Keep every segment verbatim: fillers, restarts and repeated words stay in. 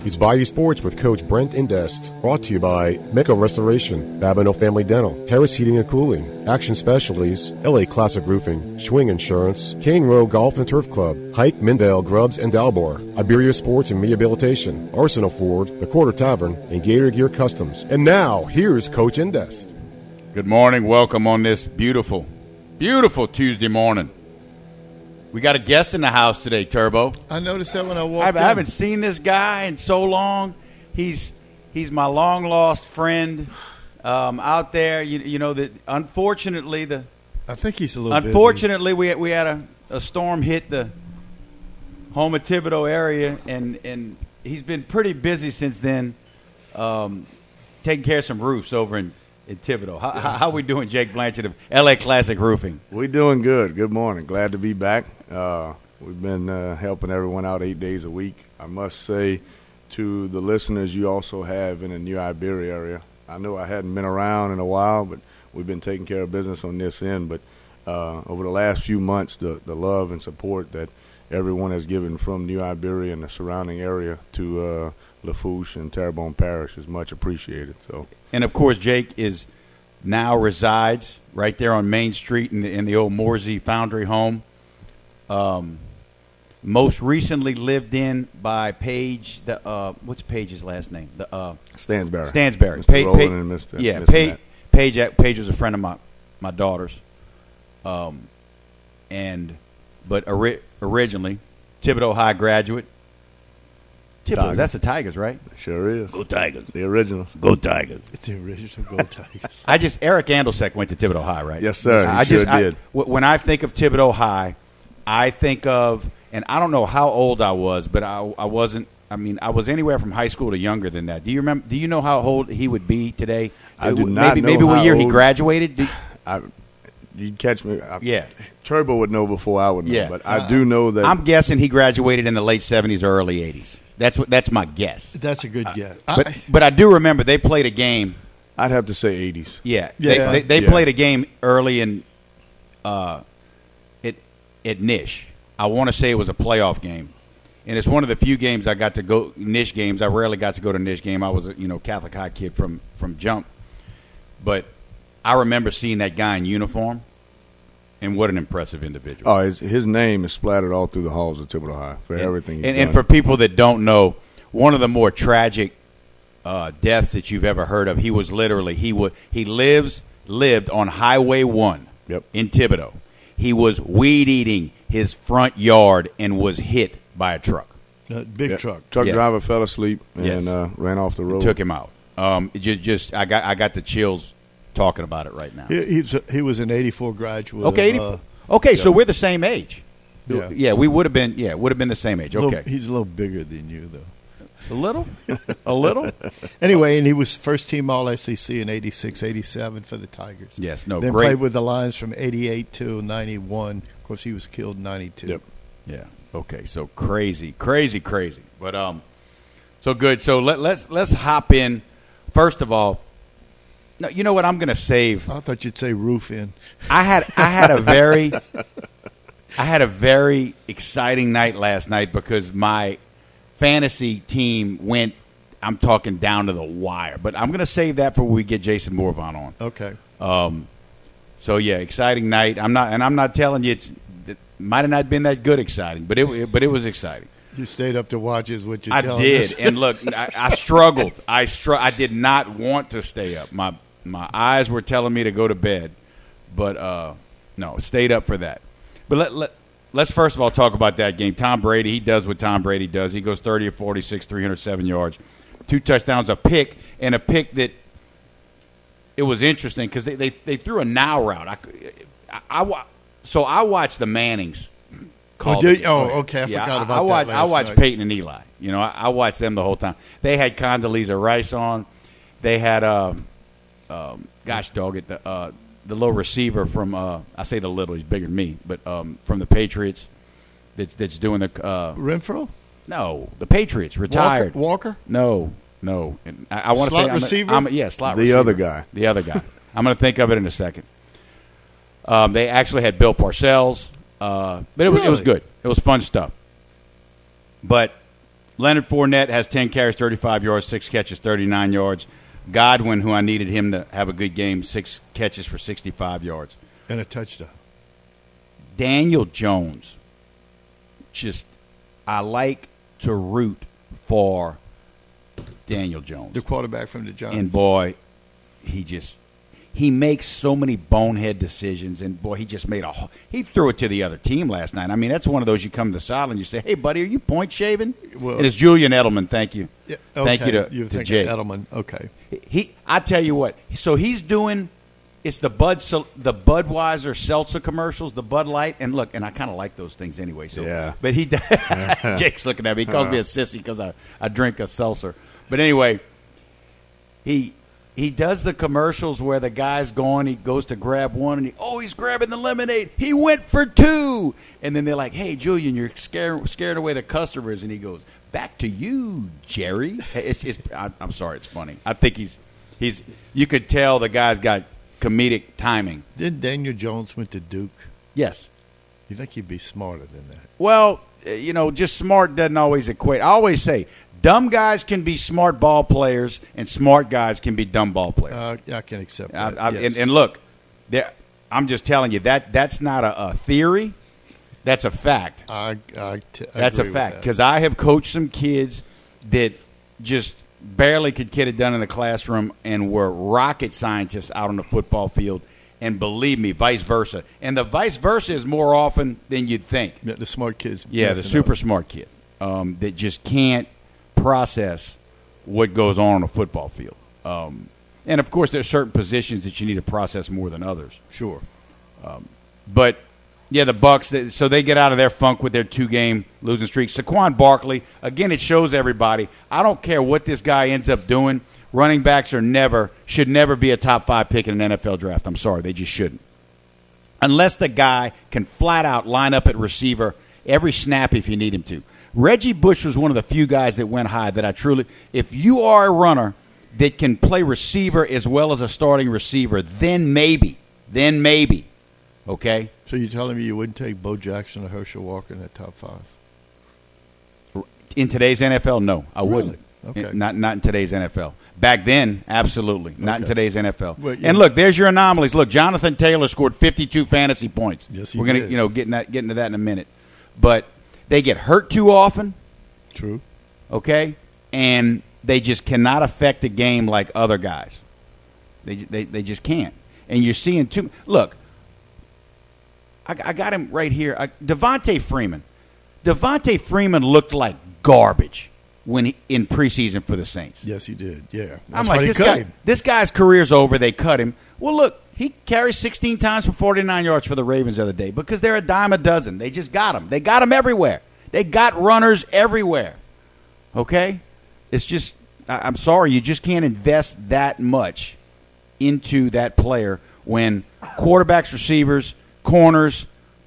It's Bayou Sports with Coach Brent Indest. Brought to you by Mecca Restoration, Babineau Family Dental, Harris Heating and Cooling, Action Specialties, L A Classic Roofing, Schwing Insurance, Cane Row Golf and Turf Club, Hike, Mindale, Grubbs, and Dalbor, Iberia Sports and Rehabilitation, Arsenal Ford, The Quarter Tavern, and Gator Gear Customs. And now, here's Coach Indest. Good morning. Welcome on this beautiful, beautiful Tuesday morning. We got a guest in the house today, Turbo. I noticed that when I walked I, in. I haven't seen this guy in so long. He's he's my long lost friend um, out there. You, you know that. Unfortunately, the I think he's a little. Unfortunately, busy. we we had a, a storm hit the home of Thibodaux area, and and he's been pretty busy since then, um, taking care of some roofs over in. in Thibodaux. How, how, how we doing, Jake Blanchard of L A Classic Roofing? We're doing good. Good morning. Glad to be back. Uh, we've been uh, helping everyone out eight days a week. I must say to the listeners you also have in the New Iberia area, I know I hadn't been around in a while, but we've been taking care of business on this end. But uh, over the last few months, the, the love and support that everyone has given from New Iberia and the surrounding area to uh, Lafourche and Terrebonne Parish is much appreciated. So, and of course, Jake is now resides right there on Main Street in the, in the old Morsey Foundry home. Um, most recently lived in by Paige. The uh, what's Paige's last name? The uh, Stansberry. Stansberry. Mister Pa- Rowland Pa- and Mister Yeah, Mister Paige, Matt. Paige. Paige was a friend of my my daughter's. Um, and but ori- originally, Thibodaux High graduate. Thibodaux, Tigers. that's the Tigers, right? Sure is. Go Tigers. The original. Go Tigers. The original Go Tigers. I just Eric Andelsek went to Thibodaux High, right? Yes, sir. He I sure just, I- did. w- when I think of Thibodaux High, I think of, and I don't know how old I was, but I, I wasn't. I mean, I was anywhere from high school to younger than that. Do you remember? Do you know how old he would be today? I It do would- not maybe, know Maybe what how year he old- graduated. Do- I, you'd catch me. I, yeah, Turbo would know before I would know, Yeah. but I do know that. I'm guessing he graduated in the late seventies or early eighties. That's what. That's my guess. That's a good guess. But I, but I do remember they played a game. I'd have to say eighties. Yeah, Yeah. they they, they Yeah. played a game early in uh, at at Nish. I want to say it was a playoff game, and it's one of the few games I got to go Nish games. I rarely got to go to Nish game. I was a you know Catholic high kid from from jump, but I remember seeing that guy in uniform, and what an impressive individual. Oh, his, his name is splattered all through the halls of Thibodaux High for and, everything he's and, done. and for people that don't know, one of the more tragic uh, deaths that you've ever heard of. He was literally he would he lives lived on Highway One Yep. in Thibodaux. He was weed eating his front yard and was hit by a truck. uh, big Yeah. truck. Truck Yes. driver fell asleep and Yes. uh, ran off the road. Took him out. Um, it just just I got I got the chills talking about it right now. He, he's a, he was an eighty-four graduate. Okay, of, eighty, uh, okay, so yeah. we're the same age. Yeah. yeah, we would have been. Yeah, would have been the same age. little- Okay, he's a little bigger than you, though. a little, a little. Anyway, and he was first team All S E C in eighty-six, eighty-seven for the Tigers. Yes, no, Then great. played with the Lions from eighty-eight to ninety-one. Of course, he was killed in ninety-two. Yep. Yeah. Okay. So crazy, crazy, crazy. But um, so good. So let, let's let's hop in. First of all, no, you know what? I'm going to save. I thought you'd say roof in. I had I had a very I had a very exciting night last night because my fantasy team went. I'm talking down to the wire, but I'm going to save that for when we get Jason Morvan on. Okay. Um, so yeah, exciting night. I'm not, and I'm not telling you it's. It might have not been that good exciting, but it, but it was exciting. You stayed up to watch is what you're I telling did, us. and look, I, I struggled. I str- I did not want to stay up. My my eyes were telling me to go to bed, but uh, no, stayed up for that. But let let let's first of all talk about that game. Tom Brady, he does what Tom Brady does. He goes thirty or forty-six, three hundred seven yards, two touchdowns, a pick, and a pick that it was interesting because they, they they threw a now route. I, I, I wa- so I watched the Mannings. Oh, call did the- you? Oh, okay. I Yeah, forgot I, about I watched, that I last watched night. Peyton and Eli. You know, I, I watched them the whole time. They had Condoleezza Rice on. They had, um, um, gosh dog it, the uh, the little receiver from uh, I say the little, he's bigger than me, but um, from the Patriots. That's that's doing the uh, Renfro? no the Patriots retired. Walker? Walker? No, no. And I, I want to Slot say I'm a- receiver? I'm a- yeah, slot The receiver. other guy. The other guy. I'm going to think of it in a second. Um, they actually had Bill Parcells, uh, but it was, it was Really? good. It was fun stuff. But Leonard Fournette has ten carries, thirty-five yards, six catches, thirty-nine yards. Godwin, who I needed him to have a good game, six catches for sixty-five yards. And a touchdown. Daniel Jones, just I like to root for Daniel Jones. The quarterback from the Giants. And, boy, he just he makes so many bonehead decisions. And, boy, he just made a – he threw it to the other team last night. I mean, that's one of those you come to the sideline and you say, hey, buddy, are you point shaving? Well, and it's Julian Edelman. Thank you. Yeah, okay. Thank you to, You're to thinking Jake. Edelman. Okay. He, I tell you what. So he's doing – it's the Bud the Budweiser seltzer commercials, the Bud Light. And, look, and I kind of like those things anyway. So, yeah. But he – Jake's looking at me. He calls me a sissy because I, I drink a seltzer. But anyway, he – He does the commercials where the guy's going, he goes to grab one, and he, oh, he's grabbing the lemonade. He went for two. And then they're like, hey, Julian, you're scaring, scaring away the customers. And he goes, back to you, Jerry. It's, it's, I, I'm sorry, it's funny. I think he's, he's. You could tell the guy's got comedic timing. Didn't Daniel Jones went to Duke? Yes. You think he'd be smarter than that? Well, you know, just smart doesn't always equate. I always say, dumb guys can be smart ball players, and smart guys can be dumb ball players. Uh, I can accept I, that. I, yes. and, and look, there, I'm just telling you that that's not a, a theory. That's a fact. I, I t- that's a agree with fact that. because I have coached some kids that just barely could get it done in the classroom and were rocket scientists out on the football field. And believe me, vice versa. And the vice versa is more often than you'd think. Yeah, the smart kids. Yeah, the messing super up. smart kid um, that just can't process what goes on on a football field. Um, and, of course, there are certain positions that you need to process more than others. Sure. Um, but, yeah, the Bucks, they, so they get out of their funk with their two-game losing streak. Saquon Barkley, again, it shows everybody, I don't care what this guy ends up doing, running backs are never, should never be a top five pick in an N F L draft. I'm sorry, they just shouldn't. Unless the guy can flat out line up at receiver every snap if you need him to. Reggie Bush was one of the few guys that went high that I truly – if you are a runner that can play receiver as well as a starting receiver, then maybe, then maybe, okay? So you're telling me you wouldn't take Bo Jackson or Herschel Walker in that top five? In today's N F L, no, I Really? wouldn't. Okay. In- Not, not in today's N F L. Back then, absolutely. Not in Okay. today's N F L. Well, yeah. And look, there's your anomalies. Look, Jonathan Taylor scored fifty-two fantasy points. Yes, he We're gonna, did. you know, get, in that, get into that in a minute. But they get hurt too often. True. Okay, and they just cannot affect the game like other guys. They they they just can't. And you're seeing too. Look, I, I got him right here. I, Devontae Freeman. Devontae Freeman looked like garbage when he, in preseason for the Saints. Yes, he did. Yeah. That's I'm why like they this cut guy. him. This guy's career's over. They cut him. Well, look, he carried sixteen times for forty-nine yards for the Ravens the other day because they're a dime a dozen. They just got him. They got him everywhere. They got runners everywhere. Okay? It's just, I- I'm sorry, you just can't invest that much into that player when quarterbacks, receivers, corners,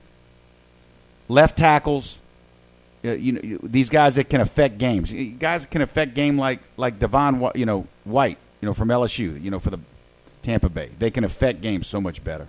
left tackles, uh, you know, these guys that can affect games, guys that can affect game like like Devon, Wh- you know, White, you know, from L S U, you know, for the Tampa Bay, they can affect games so much better.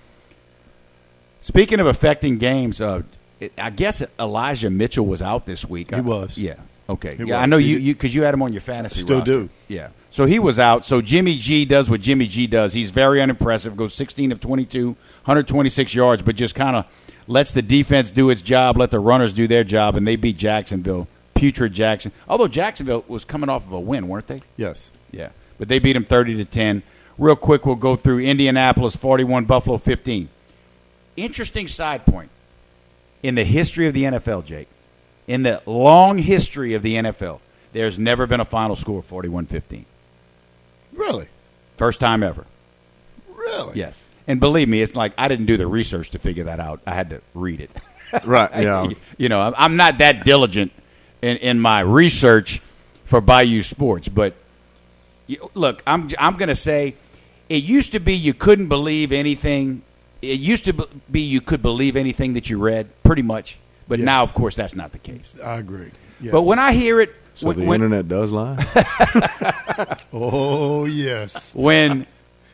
Speaking of affecting games, uh, it, I guess Elijah Mitchell was out this week. He I- was. yeah. Okay. He yeah, I was. know He you did- you because you had him on your fantasy. Still roster. do. Yeah. So he was out. So Jimmy G does what Jimmy G does. He's very unimpressive. Goes sixteen of twenty-two, one hundred twenty-six yards, but just kind of lets the defense do its job, let the runners do their job, and they beat Jacksonville. Putrid Jackson. Although Jacksonville was coming off of a win, weren't they? Yes. Yeah. But they beat him thirty to ten. Real quick, we'll go through Indianapolis forty-one, Buffalo fifteen. Interesting side point in the history of the N F L, Jake. In the long history of the N F L, there's never been a final score forty-one fifteen. Really? First time ever. Really? Yes. And believe me, it's like I didn't do the research to figure that out. I had to read it. Right, yeah. You know, I'm- I'm not that diligent in, in my research for Bayou Sports. But, you, look, I'm, I'm going to say it used to be you couldn't believe anything. It used to be you could believe anything that you read, pretty much. But Yes. now, of course, that's not the case. I agree. Yes. But when I hear it, So when, the when, internet does lie? Oh, yes. when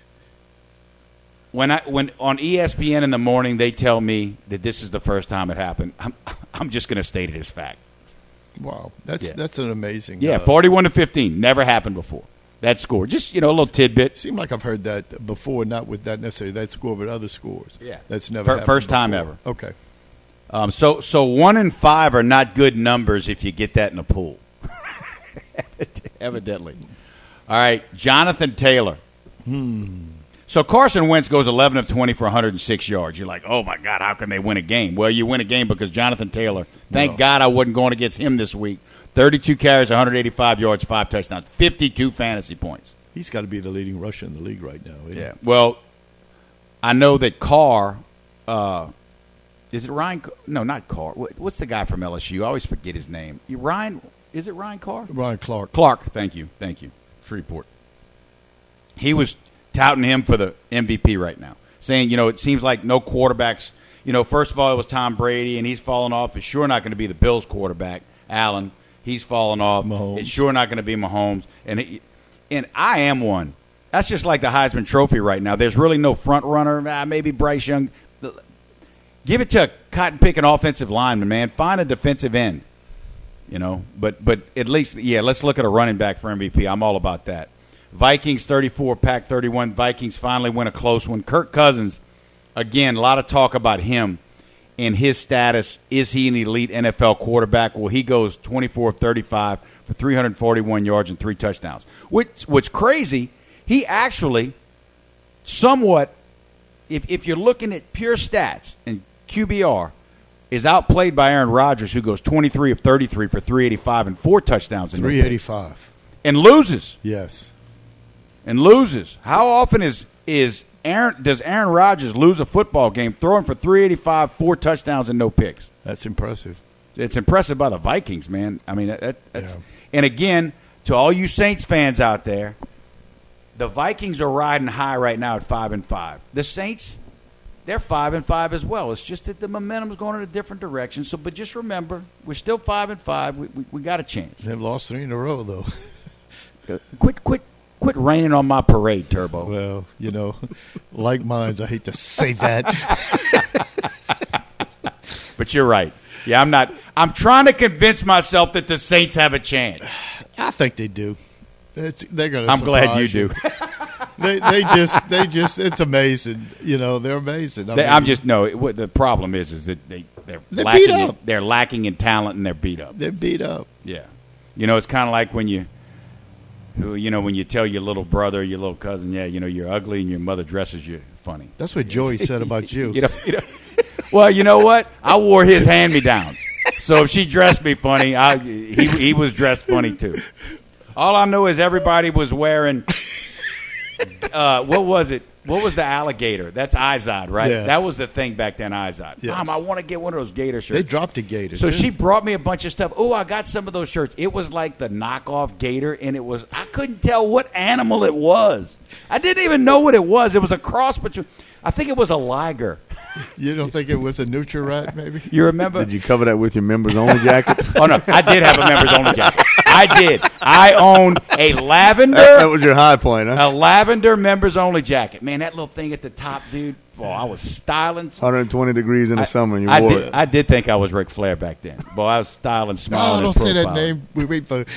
when I when on E S P N in the morning they tell me that this is the first time it happened, I'm I'm just going to state it as fact. Wow, that's Yeah. that's an amazing. Yeah, uh, forty-one to fifteen. Never happened before. That score. Just, you know, a little tidbit. Seemed like I've heard that before, not with that necessarily that score, but other scores. Yeah. That's never Fir- happened first time before. ever. Okay. Um, so, so one and five are not good numbers if you get that in a pool. Evidently. All right, Jonathan Taylor. Hmm. So Carson Wentz goes eleven of twenty for one hundred six yards. You're like, oh, my God, how can they win a game? Well, you win a game because Jonathan Taylor, thank Well. God I wasn't going against him this week. thirty-two carries, one hundred eighty-five yards, five touchdowns, fifty-two fantasy points. He's got to be the leading rusher in the league right now. isn't he? Yeah. Well, I know that Carr, uh, is it Ryan? No, not Carr. What- What's the guy from L S U? I always forget his name. You, Ryan, is it Ryan Carr? Ryan Clark. Clark, thank you, thank you, Shreveport. He was touting him for the M V P right now, saying, you know, it seems like no quarterbacks. You know, first of all, it was Tom Brady, and he's fallen off. It's sure not going to be the Bills' quarterback, Allen. He's fallen off. Mahomes. It's sure not going to be Mahomes. And it, and I am one. That's just like the Heisman Trophy right now. There's really no front runner. Ah, maybe Bryce Young. Give it to a cotton picking offensive lineman, man. Find a defensive end. You know, but but at least, yeah, let's look at a running back for M V P. I'm all about that. Vikings thirty-four, Pack thirty-one. Vikings finally win a close one. Kirk Cousins, again, a lot of talk about him and his status. Is he an elite N F L quarterback? Well, he goes twenty-four of thirty-five for three hundred forty-one yards and three touchdowns. Which, what's crazy, he actually somewhat, if if you're looking at pure stats and Q B R, is outplayed by Aaron Rodgers, who goes twenty-three of thirty-three for three eighty-five and four touchdowns. in no three pick. eighty-five. And loses. Yes. And loses. How often is is Aaron does Aaron Rodgers lose a football game throwing for three eighty-five, four touchdowns and no picks? That's impressive. It's impressive by the Vikings, man. I mean, that, that's Yeah. and again, to all you Saints fans out there, the Vikings are riding high right now at five and five. The Saints, they're five and five as well. It's just that the momentum's going in a different direction. So, but just remember, we're still five and five. We we, we got a chance. They've lost three in a row, though. Quit, quit, quit raining on my parade, Turbo. Well, you know, like minds, I hate to say that. But you're right. Yeah, I'm not. I'm trying to convince myself that the Saints have a chance. I think they do. It's, they're going to. I'm glad you do. they they just they just it's amazing. You know, they're amazing. I They, mean, I'm just no. It, what the problem is, is that they they're, They're lacking. beat In, up. they're lacking in talent and they're beat up. they're beat up. Yeah, you know, it's kind of like when you, who you know, when you tell your little brother, your little cousin, yeah, you know, you're ugly and your mother dresses you funny. That's what Joey said about you. You know, you know. Well, you know what? I wore his hand-me-downs, so if she dressed me funny, I, he he was dressed funny too. All I know is everybody was wearing. Uh, what was it? What was the alligator? That's Izod, right? Yeah. That was the thing back then, Izod. Yes. Mom, I want to get one of those gator shirts. They dropped a gator. So too. she brought me a bunch of stuff. Oh, I got some of those shirts. It was like the knockoff gator, and it was I couldn't tell what animal it was. I didn't even know what it was. It was a cross between. I think it was a liger. You don't think it was a Nutri Rat, maybe? You remember? Did you cover that with your members only jacket? Oh no, I did have a members only jacket. I did. I owned a lavender. that, that was your high point, huh? A lavender members only jacket. Man, that little thing at the top, dude. Oh, I was styling. one hundred twenty degrees in the I, summer, and you I wore did, it. I did think I was Ric Flair back then. Boy, I was styling, No, smiling. don't and say that profiling. name. We wait for.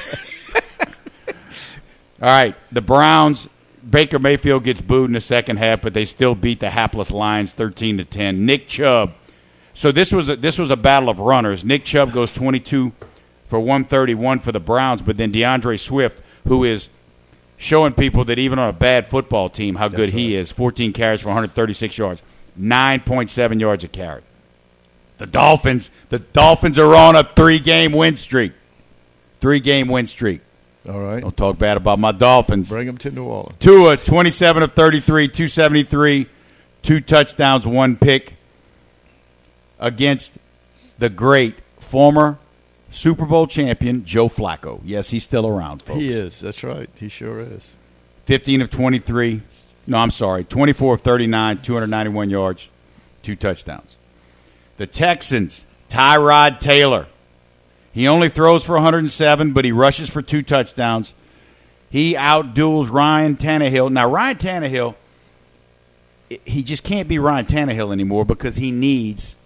All right, the Browns. Baker Mayfield gets booed in the second half, but they still beat the hapless Lions thirteen to ten. Nick Chubb. So this was a, this was a battle of runners. Nick Chubb goes twenty-two for one thirty-one for the Browns, but then DeAndre Swift, who is showing people that even on a bad football team how good he is, fourteen carries for one hundred thirty-six yards, nine point seven yards a carry. The Dolphins, the Dolphins are on a three-game win streak. Three-game win streak. All right. Don't talk bad about my Dolphins. Bring them to New Orleans. Tua, twenty-seven of thirty-three, two seventy-three, two touchdowns, one pick against the great former Super Bowl champion Joe Flacco. Yes, he's still around, folks. He is. That's right. He sure is. fifteen of twenty-three. No, I'm sorry. twenty-four of thirty-nine, two hundred ninety-one yards, two touchdowns. The Texans, Tyrod Taylor. He only throws for one hundred seven, but he rushes for two touchdowns. He outduels Ryan Tannehill. Now, Ryan Tannehill, he just can't be Ryan Tannehill anymore because he needs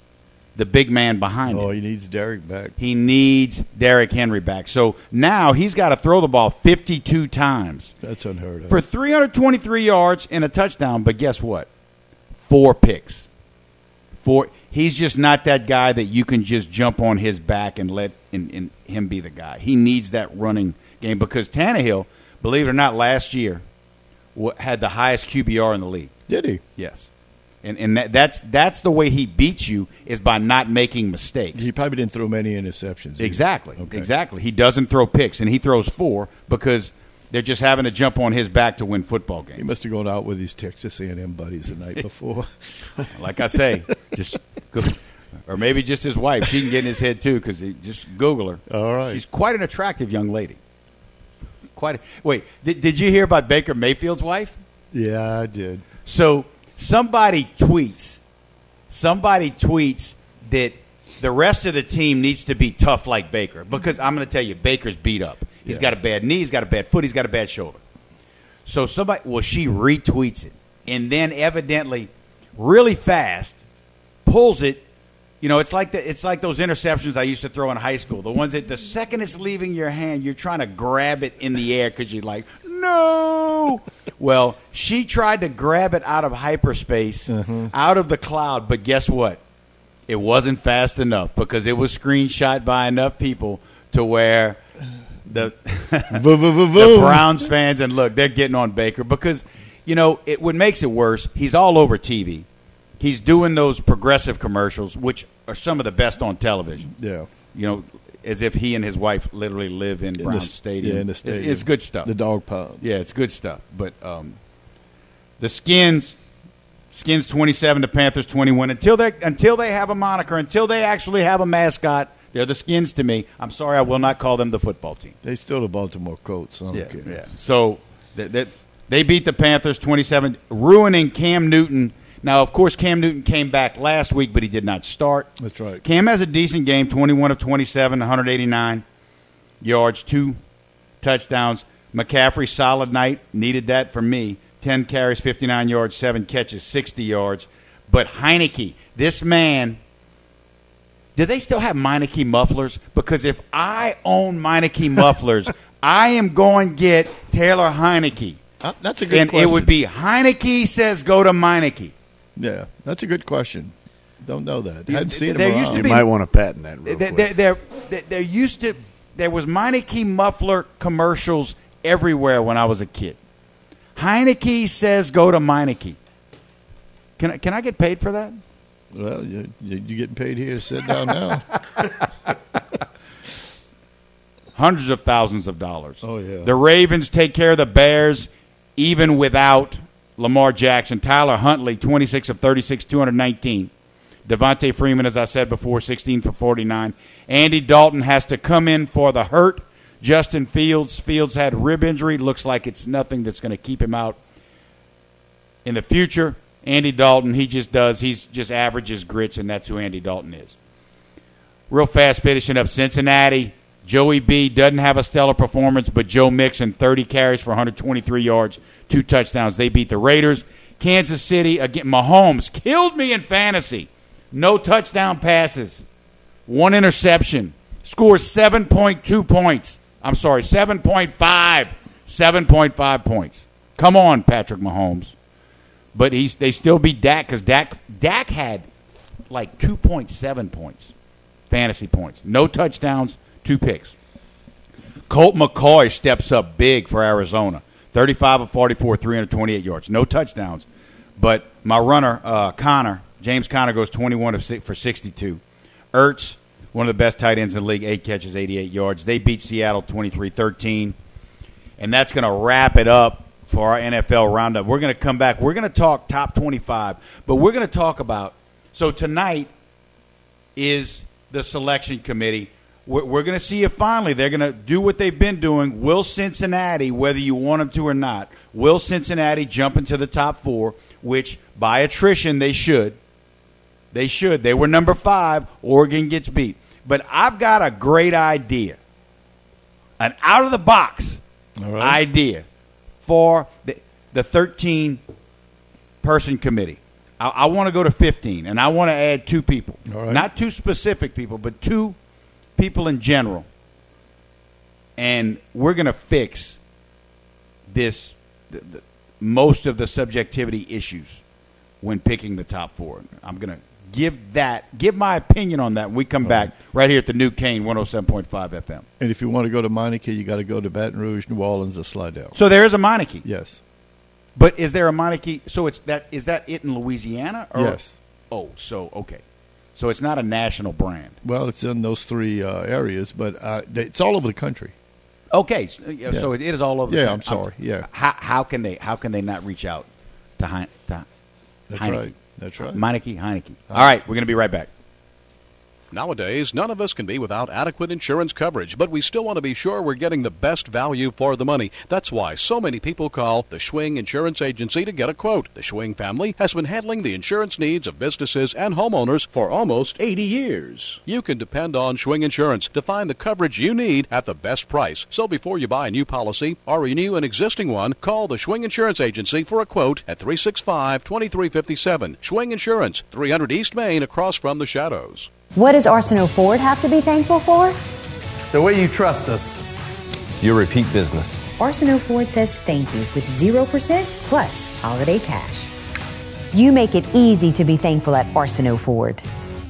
the big man behind Oh, him. he needs Derek back. He needs Derrick Henry back. So now he's got to throw the ball fifty-two times That's unheard of. for three hundred twenty-three yards and a touchdown. But guess what? Four picks. Four. He's just not that guy that you can just jump on his back and let and, and him be the guy. He needs that running game because Tannehill, believe it or not, last year w- had the highest Q B R in the league. Did he? Yes. And and that, that's that's the way he beats you is by not making mistakes. He probably didn't throw many interceptions. either. Exactly. Okay. Exactly. He doesn't throw picks, and he throws four because they're just having to jump on his back to win football games. He must have gone out with his Texas A and M buddies the night before. Like I say, just go, or maybe just his wife. She can get in his head too because just Google her. All right. She's quite an attractive young lady. Quite. A, wait, did, did you hear about Baker Mayfield's wife? Yeah, I did. So somebody tweets, somebody tweets that the rest of the team needs to be tough like Baker because I'm going to tell you, Baker's beat up. He's Yeah. got a bad knee, he's got a bad foot, he's got a bad shoulder. So somebody, well, she retweets it and then evidently, really fast, pulls it. You know, it's like the, it's like those interceptions I used to throw in high school. The ones that the second it's leaving your hand, you're trying to grab it in the air because you're like, no. Well, she tried to grab it out of hyperspace, Mm-hmm. out of the cloud, but guess what? It wasn't fast enough because it was screenshot by enough people to where the the Browns fans, and look, they're getting on Baker because, you know, it what makes it worse, he's all over T V. He's doing those progressive commercials, which are some of the best on television. Yeah. You know, as if he and his wife literally live in, In Brown the- Stadium. Yeah, in the It's- stadium. It's, good stuff. The dog pound. Yeah, it's good stuff. But um, the Skins, Skins twenty-seven, the Panthers twenty-one. Until they until they have a moniker, until they actually have a mascot, they're the Skins to me. I'm sorry, I will not call them the football team. They still the Baltimore Colts. So I don't Yeah, care. yeah. So that that they beat the Panthers twenty-seven, ruining Cam Newton. Now, of course, Cam Newton came back last week, but he did not start. That's right. Cam has a decent game, twenty-one of twenty-seven, one hundred eighty-nine yards, two touchdowns. McCaffrey, solid night. Needed that for me. ten carries, fifty-nine yards, seven catches, sixty yards. But Heineke, this man, do they still have Meineke mufflers? Because if I own Meineke mufflers, I am going to get Taylor Heineke. Uh, that's a good And question. it would be Heineke says go to Meineke. Yeah, that's a good question. Don't know that. Hadn't seen There him used around. to You be- might want to patent that real There, quick. there, there, there used to, there was Meineke muffler commercials everywhere when I was a kid. Heineke says go to Meineke. Can I, can I get paid for that? Well, you, you, you getting paid here to sit down now? Hundreds of thousands of dollars. Oh, yeah. The Ravens take care of the Bears even without Lamar Jackson. Tyler Huntley, twenty-six of thirty-six, two hundred nineteen. Devontae Freeman, as I said before, sixteen for forty-nine. Andy Dalton has to come in for the hurt. Justin Fields. Fields had rib injury. Looks like it's nothing that's going to keep him out in the future. Andy Dalton, he just does. He's just averages grits, and that's who Andy Dalton is. Real fast finishing up Cincinnati. Joey B doesn't have a stellar performance, but Joe Mixon, thirty carries for one hundred twenty-three yards, two touchdowns. They beat the Raiders. Kansas City, again, Mahomes killed me in fantasy. No touchdown passes. One interception. Scores seven point two points. I'm sorry, seven point five. seven point five points. Come on, Patrick Mahomes. But he's they still beat Dak because Dak, Dak had like two point seven points. Fantasy points. No touchdowns, two picks. Colt McCoy steps up big for Arizona. thirty-five of forty-four, three hundred twenty-eight yards. No touchdowns. But my runner, uh, Connor, James Conner goes twenty-one of six for sixty-two. Ertz, one of the best tight ends in the league, eight catches, eighty-eight yards. They beat Seattle twenty-three thirteen. And that's going to wrap it up for our N F L roundup. We're going to come back. We're going to talk top twenty-five. But we're going to talk about – so tonight is the selection committee. We're, we're going to see if finally they're going to do what they've been doing. Will Cincinnati, whether you want them to or not, will Cincinnati jump into the top four, which by attrition they should. They should. They were number five. Oregon gets beat. But I've got a great idea, an out-of-the-box All right. idea for the, the thirteen-person committee. I, I want to go to fifteen, and I want to add two people. All right. Not two specific people, but two people in general. And we're going to fix this, the, the, most of the subjectivity issues when picking the top four. I'm going to give that, give my opinion on that when we come All back right. right here at the New Cane one oh seven point five F M. And if you want to go to Meineke, you got to go to Baton Rouge, New Orleans, or Slidell. So there is a Meineke. Yes. But is there a Meineke? So it's that is that it in Louisiana? Or? Yes. Oh, so okay. So it's not a national brand. Well, it's in those three uh, areas, but uh, it's all over the country. Okay, so, yeah. so it is all over. Yeah, the I'm sorry. I'm, yeah. How, how can they? How can they not reach out to, Hein, to That's Heineke? Right. That's right. Meineke, Heineke. All right, we're going to be right back. Nowadays, none of us can be without adequate insurance coverage, but we still want to be sure we're getting the best value for the money. That's why so many people call the Schwing Insurance Agency to get a quote. The Schwing family has been handling the insurance needs of businesses and homeowners for almost eighty years. You can depend on Schwing Insurance to find the coverage you need at the best price. So before you buy a new policy or renew an existing one, call the Schwing Insurance Agency for a quote at three six five, two three five seven. Schwing Insurance, three hundred East Main, across from the Shadows. What does Arsenault Ford have to be thankful for? The way you trust us. Your repeat business. Arsenault Ford says thank you with zero percent plus holiday cash. You make it easy to be thankful at Arsenault Ford.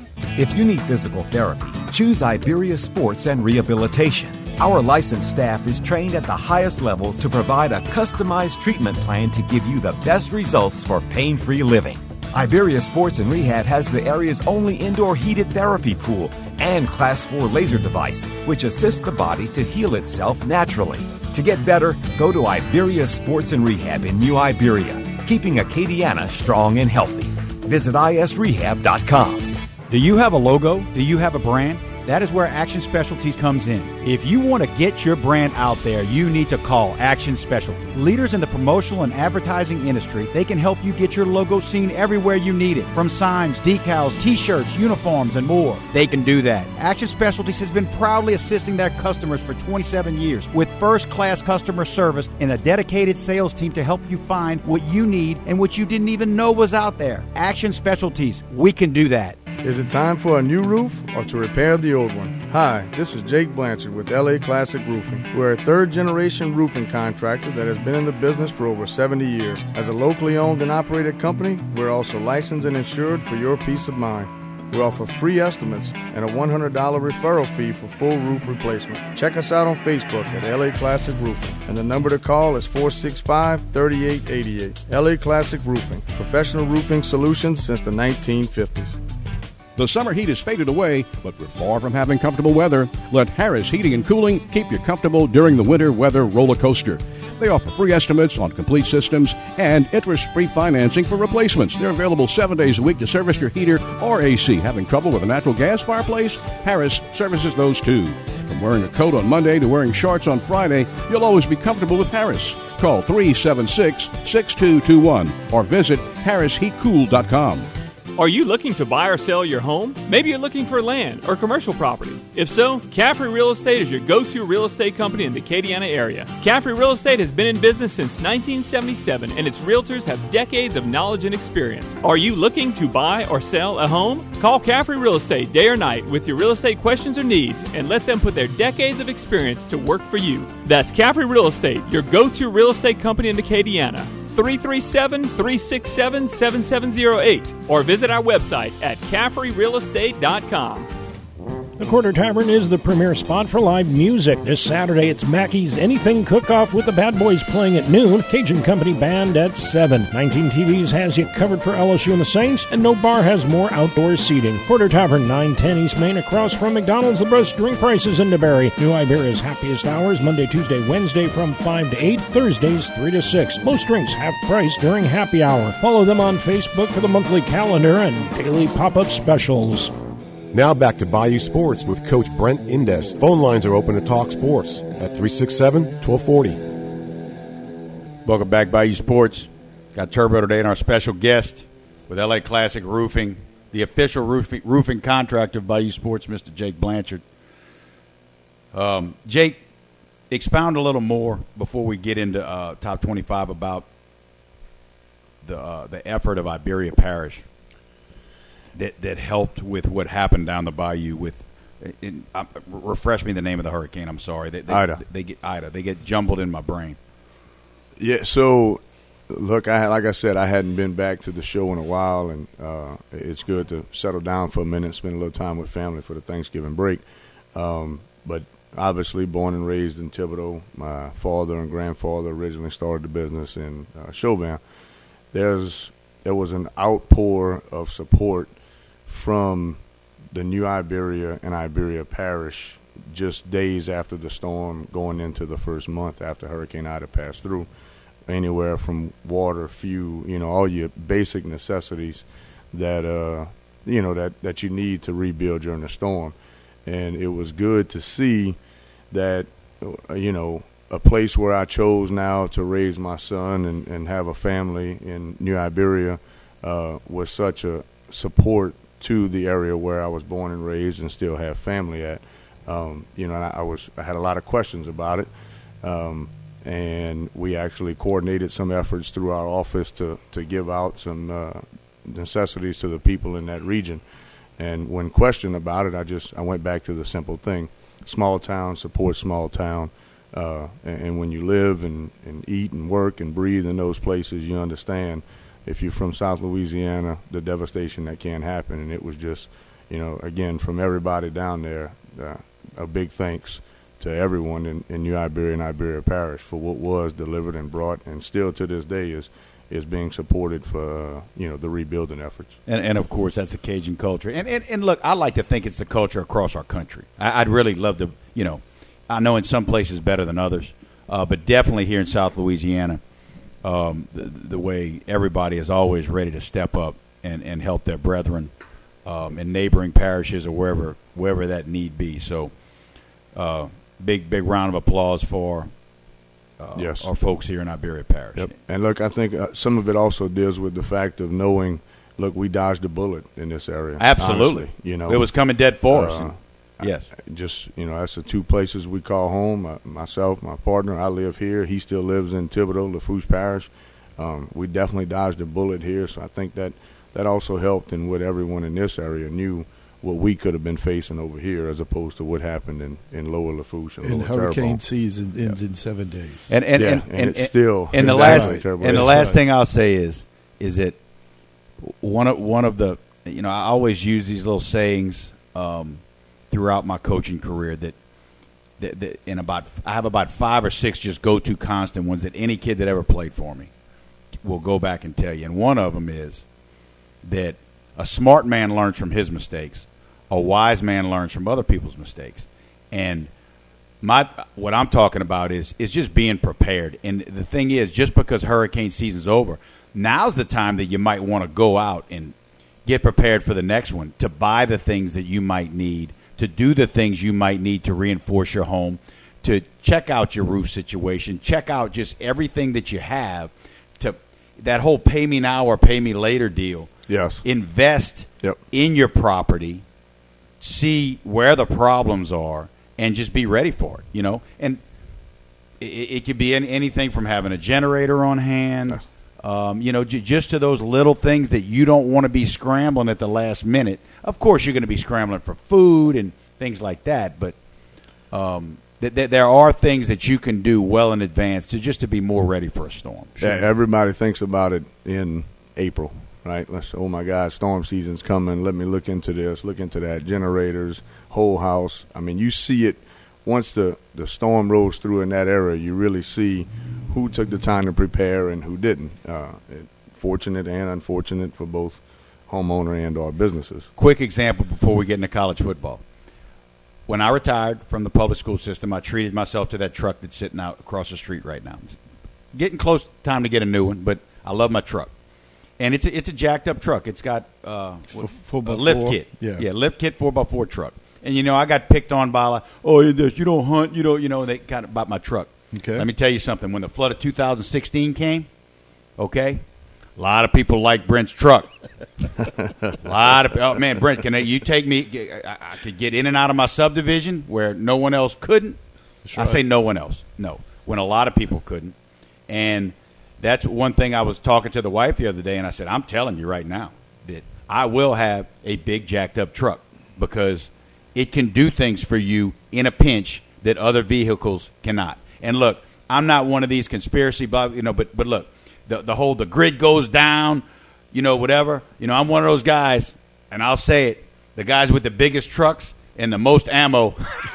If you need physical therapy, choose Iberia Sports and Rehabilitation. Our licensed staff is trained at the highest level to provide a customized treatment plan to give you the best results for pain-free living. Iberia Sports and Rehab has the area's only indoor heated therapy pool and Class four laser device, which assists the body to heal itself naturally. To get better, go to Iberia Sports and Rehab in New Iberia, keeping Acadiana strong and healthy. Visit I S rehab dot com. Do you have a logo? Do you have a brand? That is where Action Specialties comes in. If you want to get your brand out there, you need to call Action Specialties. Leaders in the promotional and advertising industry, they can help you get your logo seen everywhere you need it. From signs, decals, t-shirts, uniforms, and more. They can do that. Action Specialties has been proudly assisting their customers for twenty-seven years with first-class customer service and a dedicated sales team to help you find what you need and what you didn't even know was out there. Action Specialties, we can do that. Is it time for a new roof or to repair the old one? Hi, this is Jake Blanchard with L A Classic Roofing. We're a third-generation roofing contractor that has been in the business for over seventy years. As a locally owned and operated company, we're also licensed and insured for your peace of mind. We offer free estimates and a one hundred dollars referral fee for full roof replacement. Check us out on Facebook at L A Classic Roofing, and the number to call is four six five, three eight eight eight. L A Classic Roofing, professional roofing solutions since the nineteen fifties. The summer heat has faded away, but we're far from having comfortable weather. Let Harris Heating and Cooling keep you comfortable during the winter weather roller coaster. They offer free estimates on complete systems and interest-free financing for replacements. They're available seven days a week to service your heater or A C. Having trouble with a natural gas fireplace? Harris services those too. From wearing a coat on Monday to wearing shorts on Friday, you'll always be comfortable with Harris. Call three seven six, six two two one or visit harris heat cool dot com. Are you looking to buy or sell your home? Maybe you're looking for land or commercial property. If so, Caffrey Real Estate is your go-to real estate company in the Acadiana area. Caffrey Real Estate has been in business since nineteen seventy-seven, and its realtors have decades of knowledge and experience. Are you looking to buy or sell a home? Call Caffrey Real Estate day or night with your real estate questions or needs, and let them put their decades of experience to work for you. That's Caffrey Real Estate, your go-to real estate company in Acadiana. three three seven, three six seven, seven seven zero eight or visit our website at caffrey real estate dot com. The Quarter Tavern is the premier spot for live music. This Saturday, it's Mackey's Anything Cook-Off with the Bad Boys playing at noon. Cajun Company Band at seven. nineteen T Vs has you covered for L S U and the Saints, and no bar has more outdoor seating. Quarter Tavern, nine ten East Main, across from McDonald's. The best drink prices in DeBerry. New Iberia's happiest hours, Monday, Tuesday, Wednesday from five to eight, Thursdays three to six. Most drinks half price during happy hour. Follow them on Facebook for the monthly calendar and daily pop-up specials. Now back to Bayou Sports with Coach Brent Indest. Phone lines are open to talk sports at three six seven, one two four zero. Welcome back, Bayou Sports. Got Turbo today and our special guest with L A Classic Roofing, the official roofing, roofing contractor of Bayou Sports, Mister Jake Blanchard. Um, Jake, expound a little more before we get into uh, top twenty-five about the uh, the effort of Iberia Parish that that helped with what happened down the bayou with. In, uh, refresh me the name of the hurricane. I'm sorry. They, they, Ida. They get Ida. They get jumbled in my brain. Yeah. So, look, I like I said, I hadn't been back to the show in a while, and uh, it's good to settle down for a minute, spend a little time with family for the Thanksgiving break. Um, but obviously, born and raised in Thibodaux, my father and grandfather originally started the business in uh, Chauvin. There's there was an outpour of support from the New Iberia and Iberia Parish just days after the storm, going into the first month after Hurricane Ida passed through. Anywhere from water, fuel, you know, all your basic necessities that uh, you know that, that you need to rebuild during the storm. And it was good to see that, uh, you know, a place where I chose now to raise my son and, and have a family in New Iberia uh, was such a support to the area where I was born and raised and still have family at. Um, you know, I, I was I had a lot of questions about it, um, and we actually coordinated some efforts through our office to, to give out some uh, necessities to the people in that region. And when questioned about it, I just I went back to the simple thing: small town support small town. Uh, and, and when you live and, and eat and work and breathe in those places, you understand. If you're from South Louisiana, the devastation that can happen. And it was just, you know, again, from everybody down there, uh, a big thanks to everyone in, in New Iberia and Iberia Parish for what was delivered and brought, and still to this day is is being supported for, uh, you know, the rebuilding efforts. And, and, of course, that's the Cajun culture. And, and, and, look, I like to think it's the culture across our country. I, I'd really love to, you know, I know in some places better than others, uh, but definitely here in South Louisiana, Um, the, the way everybody is always ready to step up and, and help their brethren um, in neighboring parishes or wherever wherever that need be. So, uh, big big round of applause for uh, yes. our folks here in Iberia Parish. Yep. And look, I think uh, some of it also deals with the fact of knowing, look, we dodged a bullet in this area. Absolutely, honestly, you know, it was coming dead for us. Uh, and, yes, I, just you know, that's the two places we call home. Uh, myself, my partner, I live here. He still lives in Thibodaux, Lafourche Parish. Um, we definitely dodged a bullet here, so I think that that also helped in what everyone in this area knew what we could have been facing over here, as opposed to what happened in, in Lower Lafourche and, and Lower hurricane Terrebonne. season ends yeah. in seven days. And and yeah, and, and, and it's and, still and the exactly last terrible. and the That's last right. thing I'll say is is that one of one of the you know I always use these little sayings um, throughout my coaching career that. That, that in about I have about five or six just go to constant ones that any kid that ever played for me will go back and tell you. And one of them is that a smart man learns from his mistakes, a wise man learns from other people's mistakes. And my what I'm talking about is is just being prepared. And the thing is, just because hurricane season's over, now's the time that you might want to go out and get prepared for the next one, to buy the things that you might need, to do the things you might need to reinforce your home, to check out your roof situation, check out just everything that you have, to that whole pay me now or pay me later deal. Yes. Invest yep. in your property, see where the problems are, and just be ready for it, you know. And it, it could be any, anything from having a generator on hand, yes. Um, you know, j- just to those little things that you don't want to be scrambling at the last minute. Of course, you're going to be scrambling for food and things like that, but um, th- th- there are things that you can do well in advance to just to be more ready for a storm. Sure. Yeah, everybody thinks about it in April, right? Let's, oh, my God, storm season's coming. Let me look into this, look into that. Generators, whole house. I mean, you see it once the, the storm rolls through in that area, you really see who took the time to prepare and who didn't. Uh, it, fortunate and unfortunate for both homeowner and or businesses. Quick example before we get into college football. When I retired from the public school system, I treated myself to that truck that's sitting out across the street right now. It's getting close time to get a new one, but I love my truck. And it's a, it's a jacked up truck. It's got uh, what, four by a lift four. kit. Yeah. yeah, lift kit four by four truck. And, you know, I got picked on by, like, oh, you don't hunt, you don't, you know, they kind of about my truck. Okay. Let me tell you something. When the flood of two thousand sixteen came, okay, a lot of people liked Brent's truck. A lot of oh man, Brent, can I, you take me? I, I could get in and out of my subdivision where no one else couldn't. That's I right. say no one else. No, when a lot of people couldn't, and that's one thing I was talking to the wife the other day, and I said, I'm telling you right now that I will have a big jacked-up truck because it can do things for you in a pinch that other vehicles cannot. And look, I'm not one of these conspiracy, you know, but but look, the the whole the grid goes down, you know, whatever. You know, I'm one of those guys, and I'll say it, the guys with the biggest trucks and the most ammo.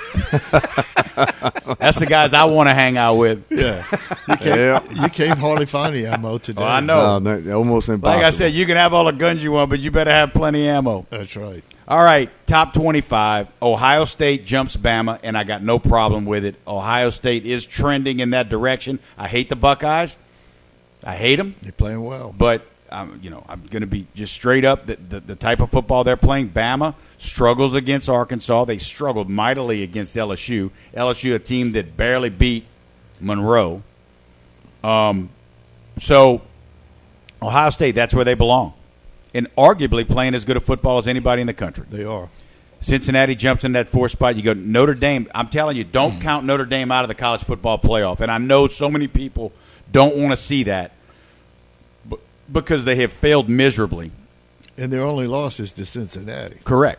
That's the guys I want to hang out with. Yeah, you can't, yeah. you can't hardly find any ammo today. Oh, I know. No, that, almost impossible. Like I said, you can have all the guns you want, but you better have plenty of ammo. That's right. All right, top twenty-five. Ohio State jumps Bama, and I got no problem with it. Ohio State is trending in that direction. I hate the Buckeyes. I hate them. They're playing well. But, um, you know, I'm going to be just straight up. The, the, the type of football they're playing, Bama struggles against Arkansas. They struggled mightily against L S U. L S U, a team that barely beat Monroe. Um, so, Ohio State, that's where they belong. And arguably playing as good a football as anybody in the country. They are. Cincinnati jumps in that fourth spot. You go Notre Dame. I'm telling you, don't count Notre Dame out of the college football playoff. And I know so many people don't want to see that because they have failed miserably. And their only loss is to Cincinnati. Correct.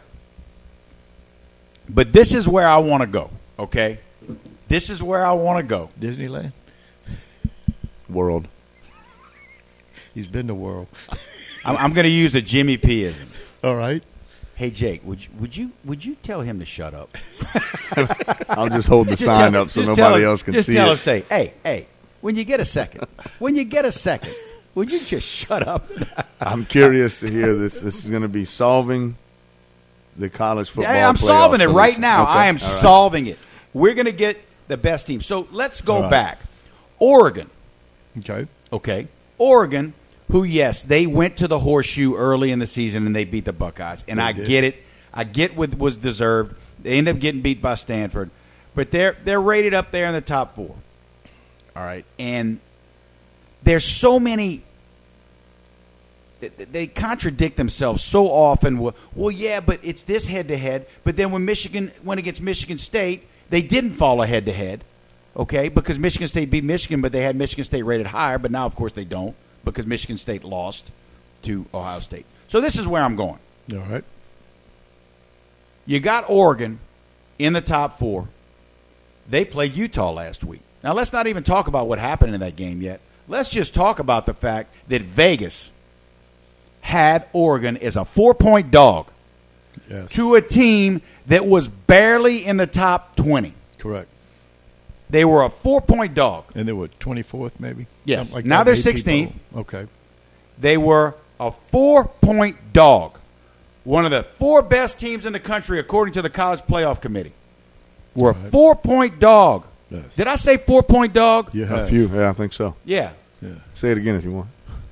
But this is where I want to go, okay? This is where I want to go. Disneyland? World. He's been to World. I'm, I'm going to use a Jimmy P-ism. All right. Hey, Jake, would you would you would you tell him to shut up? I'll just hold the just sign tell, up so nobody him, else can just see tell it. Him, say, hey, hey, when you get a second, when you get a second, would you just shut up? I'm curious to hear this. This is going to be solving the college football. Yeah, I'm solving it solution. right now. Okay. I am All right. solving it. We're going to get the best team. So let's go right. back. Oregon. Okay. Okay. Oregon, who, yes, they went to the horseshoe early in the season and they beat the Buckeyes. And They I did. get it. I get what was deserved. They ended up getting beat by Stanford. But they're they're rated up there in the top four. All right. And there's so many – they contradict themselves so often. Well, yeah, but it's this head-to-head. But then when Michigan went against Michigan State, they didn't fall a head-to-head, okay, because Michigan State beat Michigan, but they had Michigan State rated higher. But now, of course, they don't because Michigan State lost to Ohio State. So this is where I'm going. All right. You got Oregon in the top four. They played Utah last week. Now, let's not even talk about what happened in that game yet. Let's just talk about the fact that Vegas had Oregon as a four-point dog Yes. to a team that was barely in the top twenty. Correct. They were a four-point dog. And they were twenty-fourth, maybe? Yes. Something like Now that. they're Eight sixteenth. people. Okay. They were a four-point dog. One of the four best teams in the country, according to the College Playoff Committee, were Right. a four-point dog. Yes. Did I say four-point dog? You A have. few. Yeah, I think so. Yeah. Yeah. Say it again if you want.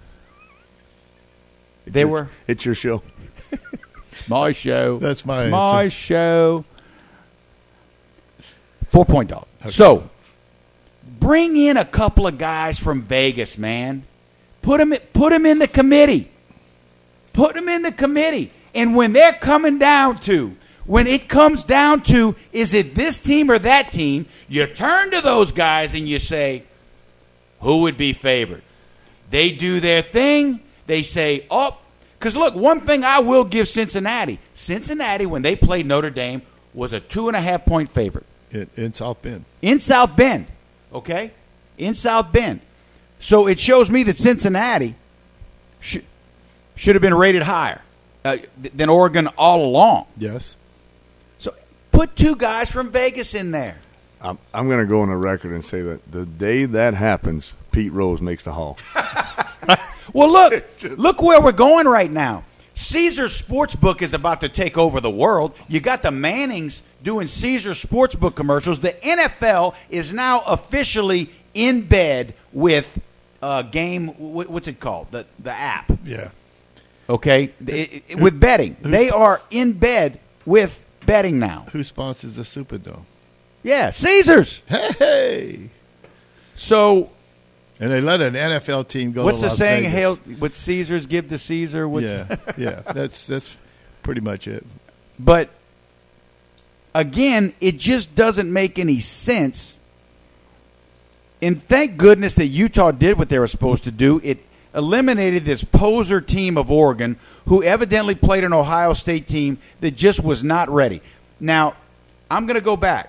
It's They your- were. It's your show. It's my show. That's my It's my answer. show. Four-point dog. Okay. So, bring in a couple of guys from Vegas, man. Put them, put them in the committee. Put them in the committee. And when they're coming down to, when it comes down to, is it this team or that team, you turn to those guys and you say, who would be favored? They do their thing. They say, oh, because look, one thing I will give Cincinnati. Cincinnati, when they played Notre Dame, was a two-and-a-half point favorite. In, in South Bend. In South Bend, okay? In South Bend. So it shows me that Cincinnati sh- should have been rated higher uh, th- than Oregon all along. Yes. So put two guys from Vegas in there. I'm, I'm going to go on the record and say that the day that happens, Pete Rose makes the Hall. Well, look, look where we're going right now. Caesars Sportsbook is about to take over the world. You got the Mannings doing Caesars Sportsbook commercials. The N F L is now officially in bed with uh, game. What's it called? The the app. Yeah. Okay, it, it, with betting, they are in bed with betting now. Who sponsors the Superdome? Yeah, Caesars. Hey. So. And they let an N F L team go What's to the Las saying? Vegas. Hail, what Caesars give to Caesar? What's yeah, yeah. That's that's pretty much it. But again, it just doesn't make any sense And thank goodness that Utah did what they were supposed to do. It eliminated this poser team of Oregon, who evidently played an Ohio State team that just was not ready. Now, I'm going to go back.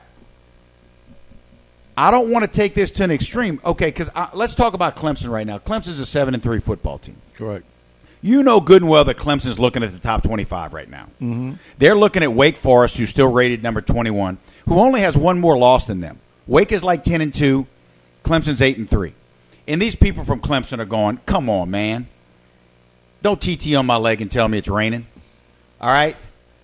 I don't want to take this to an extreme. Okay, because let's talk about Clemson right now. Clemson's a seven and three football team. Correct. You know good and well that Clemson's looking at the top twenty-five right now. Mm-hmm. They're looking at Wake Forest, who's still rated number twenty-one, who only has one more loss than them. Wake is like ten and two. Clemson's eight and three. And these people from Clemson are going, come on, man. Don't T T on my leg and tell me it's raining. All right?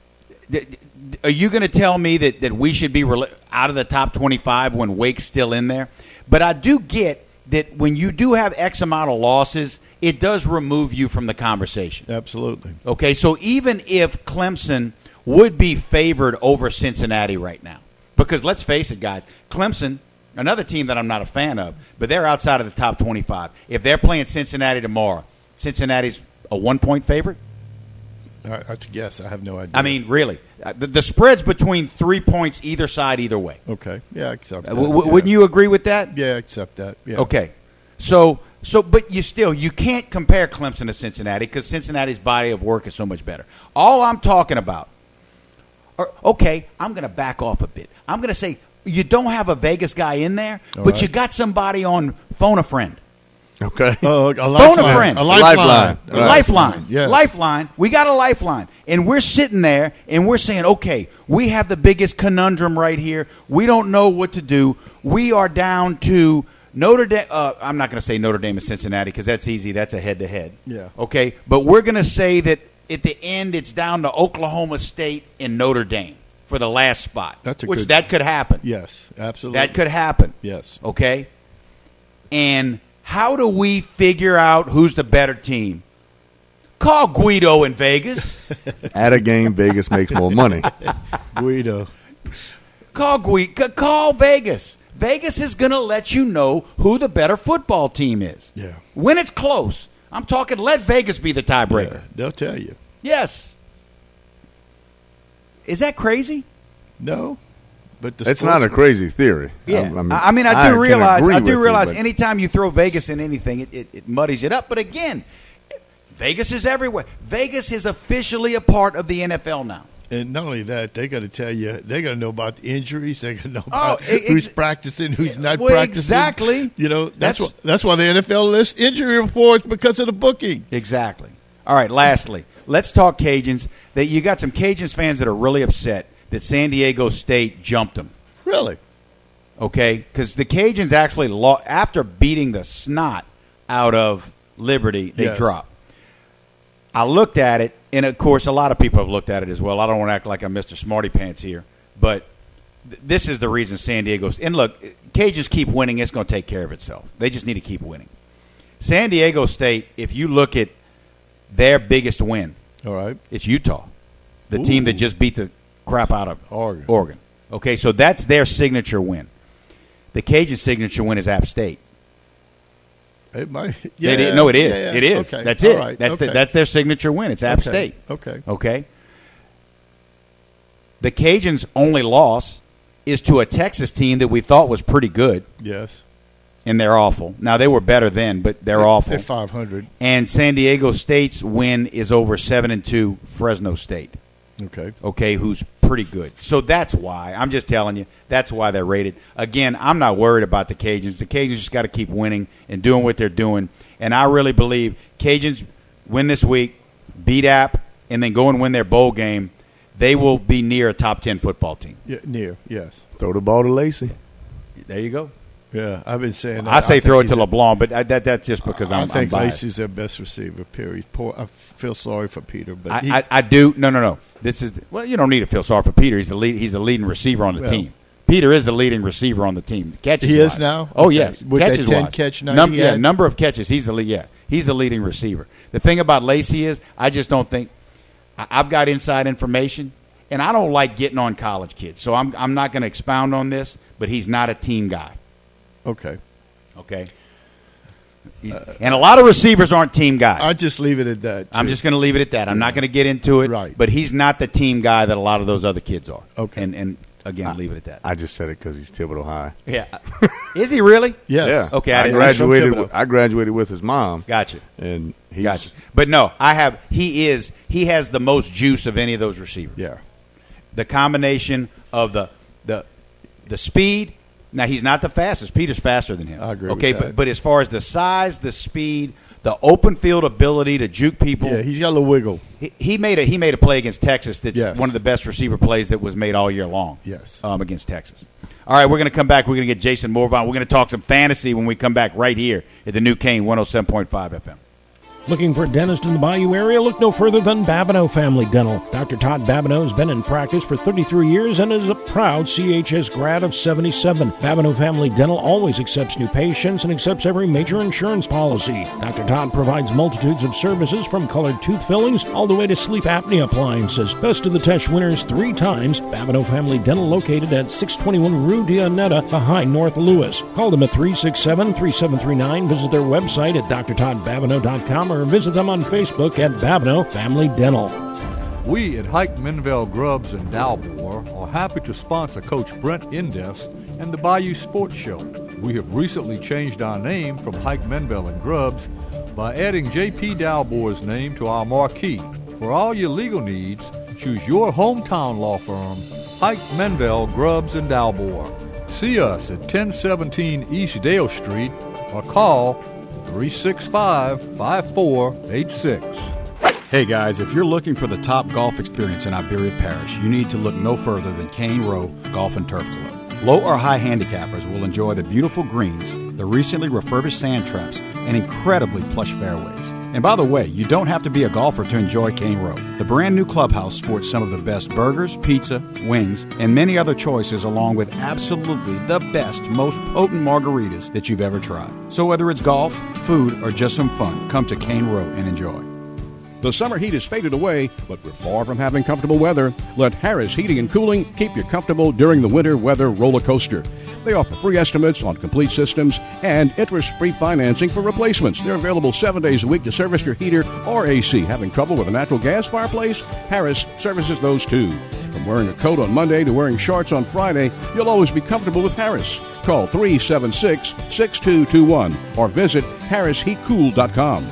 Are you going to tell me that, that we should be out of the top twenty-five when Wake's still in there? But I do get that when you do have X amount of losses, it does remove you from the conversation. Absolutely. Okay, so even if Clemson would be favored over Cincinnati right now, because let's face it, guys, Clemson, another team that I'm not a fan of, but they're outside of the top twenty-five. If they're playing Cincinnati tomorrow, Cincinnati's a one-point favorite? I, I guess. I have no idea. I mean, really. The, the spread's between three points either side, either way. Okay. Yeah, I accept that. Uh, w- yeah. Wouldn't you agree with that? Yeah, I accept that. Yeah. Okay. So, so, but you still, you can't compare Clemson to Cincinnati because Cincinnati's body of work is so much better. All I'm talking about, or, okay, I'm going to back off a bit. I'm going to say you don't have a Vegas guy in there, All but right. you got somebody on Phone a Friend. Okay. Oh, a Phone lifeline. a friend. A lifeline. Lifeline. A lifeline. Yes. Lifeline. We got a lifeline. And we're sitting there and we're saying, okay, we have the biggest conundrum right here. We don't know what to do. We are down to Notre Dame. Uh, I'm not going to say Notre Dame and Cincinnati because that's easy. That's a head-to-head. Yeah. Okay. But we're going to say that at the end it's down to Oklahoma State and Notre Dame for the last spot. That's a which good- that could happen. Yes, absolutely. That could happen. Yes. Okay? And how do we figure out who's the better team? Call Guido in Vegas. At a game, Vegas makes more money. Guido. Call Guido. Call Vegas. Vegas is going to let you know who the better football team is. Yeah. When it's close. I'm talking let Vegas be the tiebreaker. Yeah, they'll tell you. Yes. Is that crazy? No. But the It's sports- not a crazy theory. Yeah, I, I mean, I mean, I do can realize, agree I do with you, realize, but- anytime you throw Vegas in anything, it, it, it muddies it up. But again, Vegas is everywhere. Vegas is officially a part of the N F L now. And not only that, they got to tell you, they got to know about the injuries. They got to know Oh, about ex- who's practicing, who's not Well, practicing. exactly. You know, that's That's- why, that's why the N F L lists injury reports because of the booking. Exactly. All right, lastly, let's talk Cajuns. That you got some Cajuns fans that are really upset that San Diego State jumped them. Really? Okay? Because the Cajuns actually, lo- after beating the snot out of Liberty, they Yes. dropped. I looked at it, and of course, a lot of people have looked at it as well. I don't want to act like I'm Mister Smarty Pants here, but th- this is the reason San Diego's. And look, Cajuns keep winning; it's going to take care of itself. They just need to keep winning. San Diego State, if you look at their biggest win, All right. it's Utah, the Ooh. team that just beat the crap out of Oregon. Oregon. Okay, so that's their signature win. The Cajun signature win is App State. It might. They Yeah. did- no, it is. Yeah, yeah. It is. Okay. That's All it. right. That's okay. the, that's their signature win. It's App okay. State. Okay. Okay. The Cajuns' only loss is to a Texas team that we thought was pretty good, Yes. and they're awful. Now they were better then, but they're They're- awful. They're five hundred. And San Diego State's win is over seven and two Fresno State. Okay. Okay, who's pretty good. So that's why. I'm just telling you, that's why they're rated. Again, I'm not worried about the Cajuns. The Cajuns just got to keep winning and doing what they're doing. And I really believe Cajuns win this week, beat App, and then go and win their bowl game. They will be near a top ten football team. Yeah, near. Yes. Throw the ball to Lacey. There you go. Yeah, I've been saying. I say think throw it he's to a- LeBlanc, but I, that that's just because I I'm, I'm think biased. Lacey's their best receiver. Period. He's poor. I feel sorry for Peter, but I, he, I, I do. No, no, no. This is well. You don't need to feel sorry for Peter. He's the lead. He's the leading receiver on the Well- team. Peter is the leading receiver on the team. Catches. He is wise. now? Oh Okay. yes, With that catches ten wise. catch night Num- he yeah, had? number of catches. He's the lead. Yeah, he's the leading receiver. The thing about Lacey is, I just don't think I, I've got inside information, and I don't like getting on college kids. So I'm I'm not going to expound on this. But he's not a team guy. okay. Okay. He's- and a lot of receivers aren't team guys. I just leave it at that. I'm too. just going to leave it at that. I'm not going to get into it. Right. But he's not the team guy that a lot of those other kids are. Okay. And and again, I, leave it at that. I just said it because he's Thibodeau High. Yeah. Is he really? Yes. Yeah. Okay. I, I didn't- graduated. With, I graduated with his mom. Gotcha. And he's, Gotcha. But no, I have. He is. He has the most juice of any of those receivers. Yeah. The combination of the the the speed. Now he's not the fastest. Peter's faster than him. I agree Okay, with but that. but as far as the size, the speed, the open field ability to juke people. Yeah, he's got a little wiggle. He, he made a he made a play against Texas. That's Yes. one of the best receiver plays that was made all year long. Yes. um, against Texas. All right, we're going to come back. We're going to get Jason Morvine. We're going to talk some fantasy when we come back right here at the new Kane one oh seven point five F M. Looking for a dentist in the Bayou area? Look no further than Babineau Family Dental. Doctor Todd Babineau has been in practice for thirty-three years and is a proud C H S grad of seventy-seven. Babineau Family Dental always accepts new patients and accepts every major insurance policy. Doctor Todd provides multitudes of services from colored tooth fillings all the way to sleep apnea appliances. Best of the Tesh winners three times. Babineau Family Dental located at six twenty-one Rue Dionetta behind North Lewis. Call them at three six seven, three seven three nine. Visit their website at d r todd babineau dot com or visit them on Facebook at Babineau Family Dental. We at Hike Menville Grubs and Dalbor are happy to sponsor Coach Brent Indest and the Bayou Sports Show. We have recently changed our name from Hike Menville and Grubs by adding J P Dalbor's name to our marquee. For all your legal needs, choose your hometown law firm, Hike Menville Grubs and Dalbor. See us at ten seventeen East Dale Street or call three six five, five four eight six. Hey guys, if you're looking for the top golf experience in Iberia Parish, you need to look no further than Cane Row Golf and Turf Club. Low or high handicappers will enjoy the beautiful greens, the recently refurbished sand traps, and incredibly plush fairways. And by the way, you don't have to be a golfer to enjoy Cane Row. The brand new clubhouse sports some of the best burgers, pizza, wings, and many other choices, along with absolutely the best, most potent margaritas that you've ever tried. So whether it's golf, food, or just some fun, come to Cane Row and enjoy. The summer heat has faded away, but we're far from having comfortable weather. Let Harris Heating and Cooling keep you comfortable during the winter weather roller coaster. They offer free estimates on complete systems and interest-free financing for replacements. They're available seven days a week to service your heater or A C. Having trouble with a natural gas fireplace? Harris services those too. From wearing a coat on Monday to wearing shorts on Friday, you'll always be comfortable with Harris. Call three seven six, six two two one or visit harris heat cool dot com.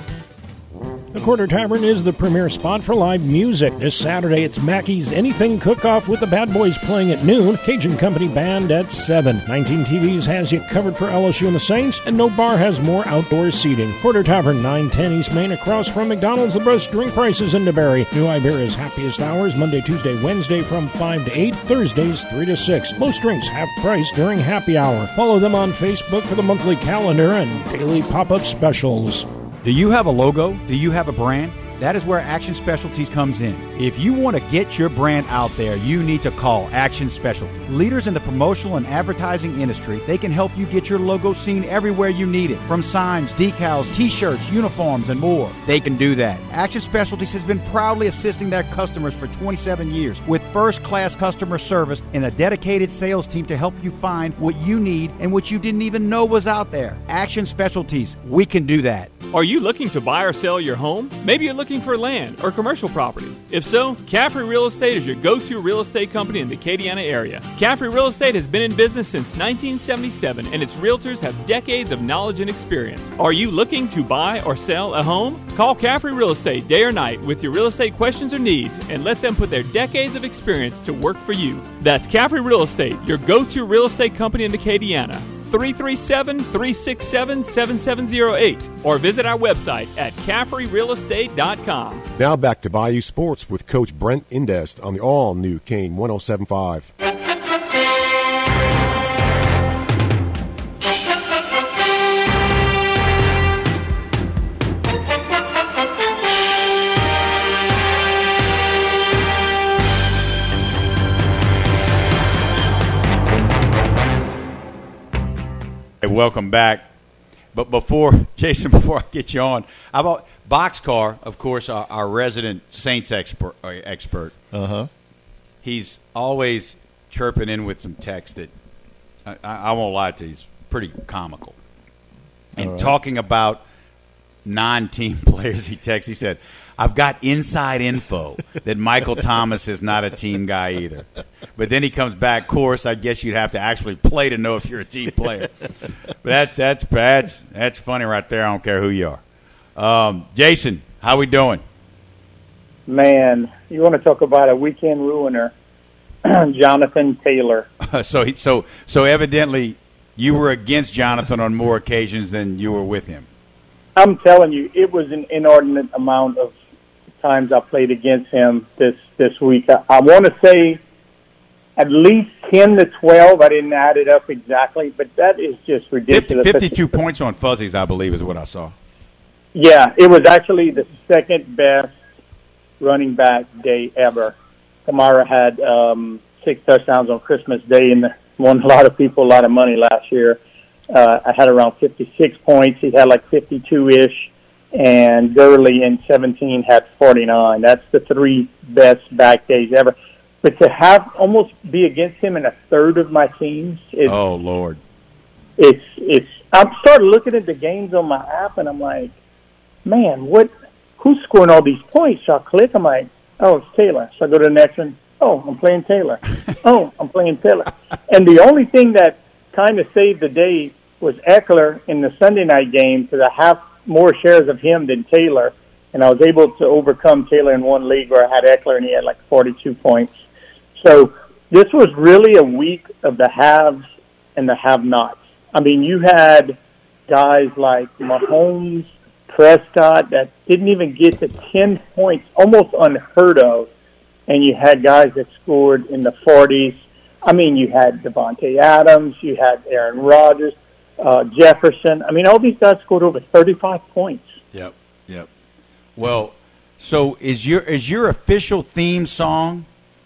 The Quarter Tavern is the premier spot for live music. This Saturday, it's Mackey's Anything Cook-Off with the Bad Boys playing at noon. Cajun Company Band at seven. nineteen T Vs has you covered for L S U and the Saints, and no bar has more outdoor seating. Quarter Tavern, nine ten East Main, across from McDonald's, the best drink prices in DeBerry. New Iberia's happiest hours, Monday, Tuesday, Wednesday from five to eight, Thursdays three to six. Most drinks half price during happy hour. Follow them on Facebook for the monthly calendar and daily pop-up specials. Do you have a logo? Do you have a brand? That is where Action Specialties comes in. If you want to get your brand out there, you need to call Action Specialties. Leaders in the promotional and advertising industry, they can help you get your logo seen everywhere you need it. From signs, decals, t-shirts, uniforms, and more. They can do that. Action Specialties has been proudly assisting their customers for twenty-seven years with first-class customer service and a dedicated sales team to help you find what you need and what you didn't even know was out there. Action Specialties, we can do that. Are you looking to buy or sell your home? Maybe you're looking for land or commercial property. If so, Caffrey Real Estate is your go-to real estate company in the Acadiana area. Caffrey Real Estate has been in business since nineteen seventy-seven, and its realtors have decades of knowledge and experience. Are you looking to buy or sell a home? Call Caffrey Real Estate day or night with your real estate questions or needs, and let them put their decades of experience to work for you. That's Caffrey Real Estate, your go-to real estate company in the Acadiana. three three seven, three six seven, seven seven zero eight or visit our website at caffrey real estate dot com. Now back to Bayou Sports with Coach Brent Indest on the all-new Kane one oh seven point five. Hey, welcome back. But before, Jason, before I get you on, how about Boxcar, of course, our, our resident Saints expert. Uh, expert. Uh-huh. He's always chirping in with some text that, I, I won't lie to you, he's pretty comical. And right. talking about non-team players he texts. He said, I've got inside info that Michael Thomas is not a team guy either. But then he comes back, of course, I guess you'd have to actually play to know if you're a team player. But that's that's that's that's funny right there. I don't care who you are. Um, Jason, how we doing? Man, you want to talk about a weekend ruiner, Jonathan Taylor. so he, so so evidently you were against Jonathan on more occasions than you were with him. I'm telling you, it was an inordinate amount of times I played against him this this week. I, I want to say at least ten to twelve. I didn't add it up exactly, but that is just ridiculous. fifty, fifty-two points on Fuzzies, I believe, is what I saw. Yeah, it was actually the second best running back day ever. Kamara had um, six touchdowns on Christmas Day and won a lot of people a lot of money last year. Uh, I had around fifty-six points. He had like fifty-two-ish. And Gurley in seventeen had forty-nine. That's the three best back days ever. But to have almost be against him in a third of my teams, it's, oh Lord, it's it's. I'm started looking at the games on my app, and I'm like, man, what? Who's scoring all these points? So I click. I'm like, oh, it's Taylor. So I go to the next one. Oh, I'm playing Taylor. oh, I'm playing Taylor. And the only thing that kind of saved the day was Eckler in the Sunday night game because I have more shares of him than Taylor, and I was able to overcome Taylor in one league where I had Eckler and he had like forty-two points. So this was really a week of the haves and the have-nots. I mean, you had guys like Mahomes, Prescott that didn't even get to ten points, almost unheard of, and you had guys that scored in the forties. I mean, you had Devontae Adams, you had Aaron Rodgers, Uh, Jefferson. I mean, all these guys scored over thirty-five points. Yep, yep. Well, so is your is your official theme song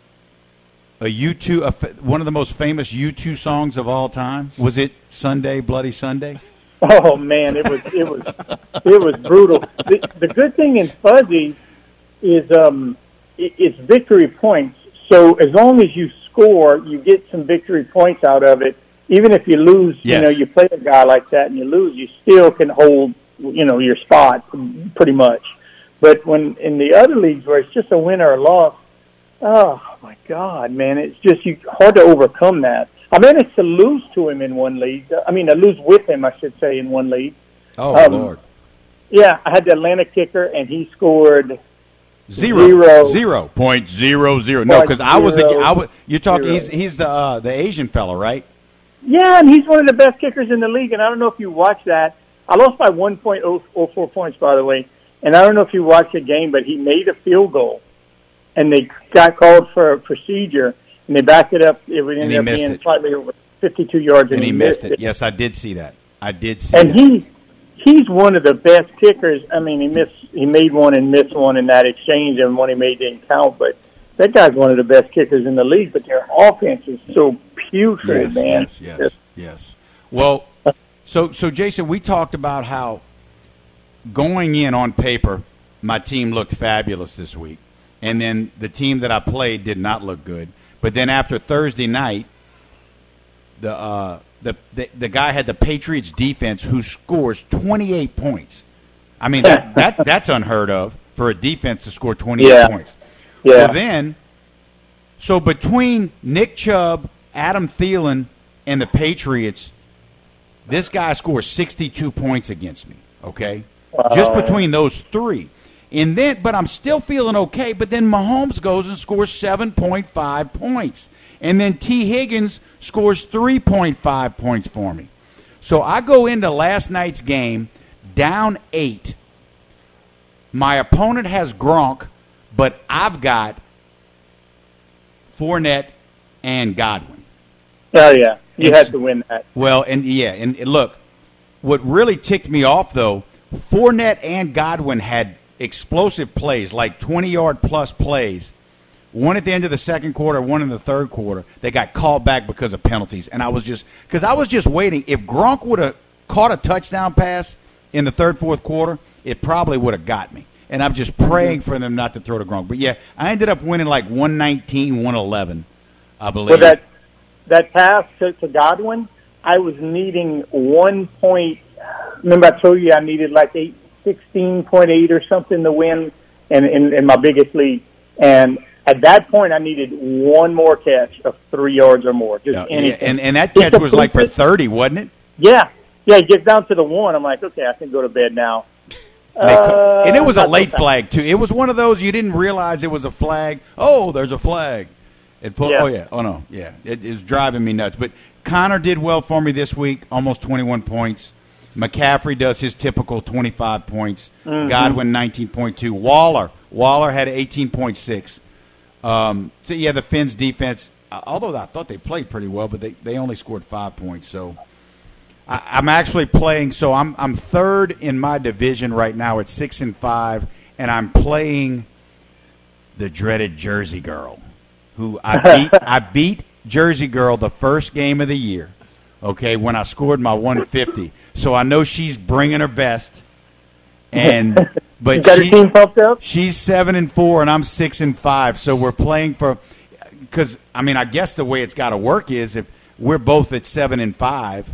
a U two, a, one of the most famous U two songs of all time? Was it Sunday, Bloody Sunday? Oh man, it was it was it was brutal. The, the good thing in Fuzzy is um, it, it's victory points. So as long as you score, you get some victory points out of it. Even if you lose, yes. you know, you play a guy like that and you lose, you still can hold, you know, your spot pretty much. But when in the other leagues where it's just a win or a loss, oh my God, man, it's just you, hard to overcome that. I managed to lose to him in one league. I mean, to lose with him, I should say, in one league. Oh um, Lord! Yeah, I had the Atlanta kicker, and he scored zero, zero, zero point zero zero. No, because I was, I was. You're talking. Zero. He's he's the uh, the Asian fellow, right? Yeah, and he's one of the best kickers in the league, and I don't know if you watched that. I lost by one point oh four points, by the way, and I don't know if you watched the game, but he made a field goal, and they got called for a procedure, and they backed it up. It would end up being it. slightly over fifty-two yards, and, and he, he missed, missed it. it. Yes, I did see that. I did see and that. And he he's one of the best kickers. I mean, he missed he made one and missed one in that exchange, and one he made didn't count, but that guy's one of the best kickers in the league, but their offense is so putrid, yes, man. Yes, yes, yes. Well, so so Jason, we talked about how going in on paper, my team looked fabulous this week, and then the team that I played did not look good. But then after Thursday night, the uh, the, the the guy had the Patriots defense who scores twenty-eight points. I mean that, that that's unheard of for a defense to score twenty-eight yeah. points. Yeah. Well, then, so between Nick Chubb, Adam Thielen, and the Patriots, this guy scores sixty-two points against me, okay? Wow. Just between those three. And then, but I'm still feeling okay, but then Mahomes goes and scores seven point five points. And then T. Higgins scores three point five points for me. So I go into last night's game down eight. My opponent has Gronk, but I've got Fournette and Godwin. Oh, yeah. You It's, had to win that. Well, and yeah, and, and look, what really ticked me off, though, Fournette and Godwin had explosive plays, like twenty-yard plus plays, one at the end of the second quarter, one in the third quarter. They got called back because of penalties. And I was just – because I was just waiting. If Gronk would have caught a touchdown pass in the third, fourth quarter, it probably would have got me. And I'm just praying for them not to throw to Gronk. But, yeah, I ended up winning like one nineteen, one eleven, I believe. Well, that, that pass to, to Godwin, I was needing one point. Remember I told you I needed like eight sixteen point eight or something to win in, in, in my biggest league. And at that point, I needed one more catch of three yards or more, just yeah, anything. Yeah, and, and that catch was like for thirty, wasn't it? Yeah. Yeah, it gets down to the one. I'm like, okay, I can go to bed now. Uh, and it was a late flag, too. It was one of those you didn't realize it was a flag. Oh, there's a flag. It pulled, Yeah. Oh, yeah. Oh, no. Yeah. It is driving me nuts. But Connor did well for me this week, almost twenty-one points. McCaffrey does his typical twenty-five points. Mhm. Godwin, nineteen point two. Waller. Waller had eighteen point six. Um, so, yeah, the Finns' defense, uh, although I thought they played pretty well, but they, they only scored five points. So I, I'm actually playing. So I'm I'm third in my division right now at six and five, and I'm playing the dreaded Jersey Girl, who I beat. I beat Jersey Girl the first game of the year. Okay, when I scored my one fifty, so I know she's bringing her best. And but you got she, your team pumped up? she's seven and four, and I'm six and five. So we're playing for. Because I mean, I guess the way it's got to work is if we're both at seven and five.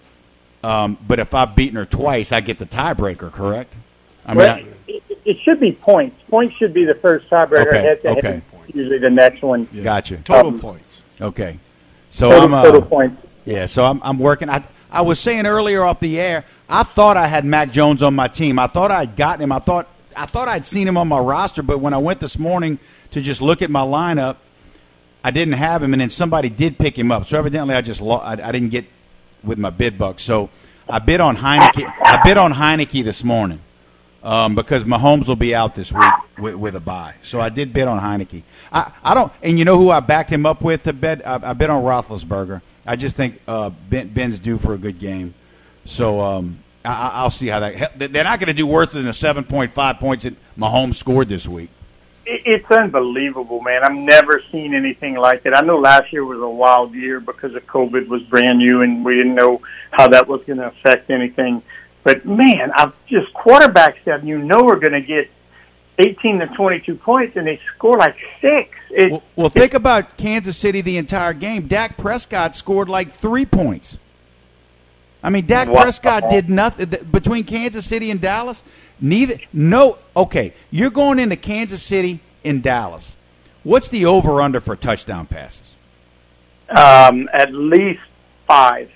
Um, but if I've beaten her twice, I get the tiebreaker, correct? I mean, well, I, it, it should be points. Points should be the first tiebreaker. Okay, Head to okay. head, usually the next one. Gotcha. Total Um, points. Okay. So Total- I'm uh, total points. Yeah, so I'm I'm working. I I was saying earlier off the air, I thought I had Mac Jones on my team. I thought I'd gotten him. I thought I thought I'd seen him on my roster, but when I went this morning to just look at my lineup, I didn't have him, and then somebody did pick him up. So evidently, I just lo- I, I didn't get with my bid buck. So I bid on Heineke. I bid on Heineke this morning um, because Mahomes will be out this week with, with a bye. So I did bid on Heineke. I, I don't, and you know who I backed him up with to bet? I, I bid on Roethlisberger. I just think uh, ben, Ben's due for a good game. So um, I, I'll see how that. They're not going to do worse than the seven point five points that Mahomes scored this week. It, it's unbelievable, man. I've never seen anything like it. I know last year was a wild year because of COVID was brand new, and we didn't know how that was going to affect anything. But, man, I've just quarterbacks that you know are going to get eighteen to twenty-two points, and they score like six. It, Well, well think about Kansas City the entire game. Dak Prescott scored like three points. I mean, Dak Wow. Prescott did nothing th- between Kansas City and Dallas. Neither, no. Okay, you're going into Kansas City and Dallas. What's the over/under for touchdown passes? um, at least five.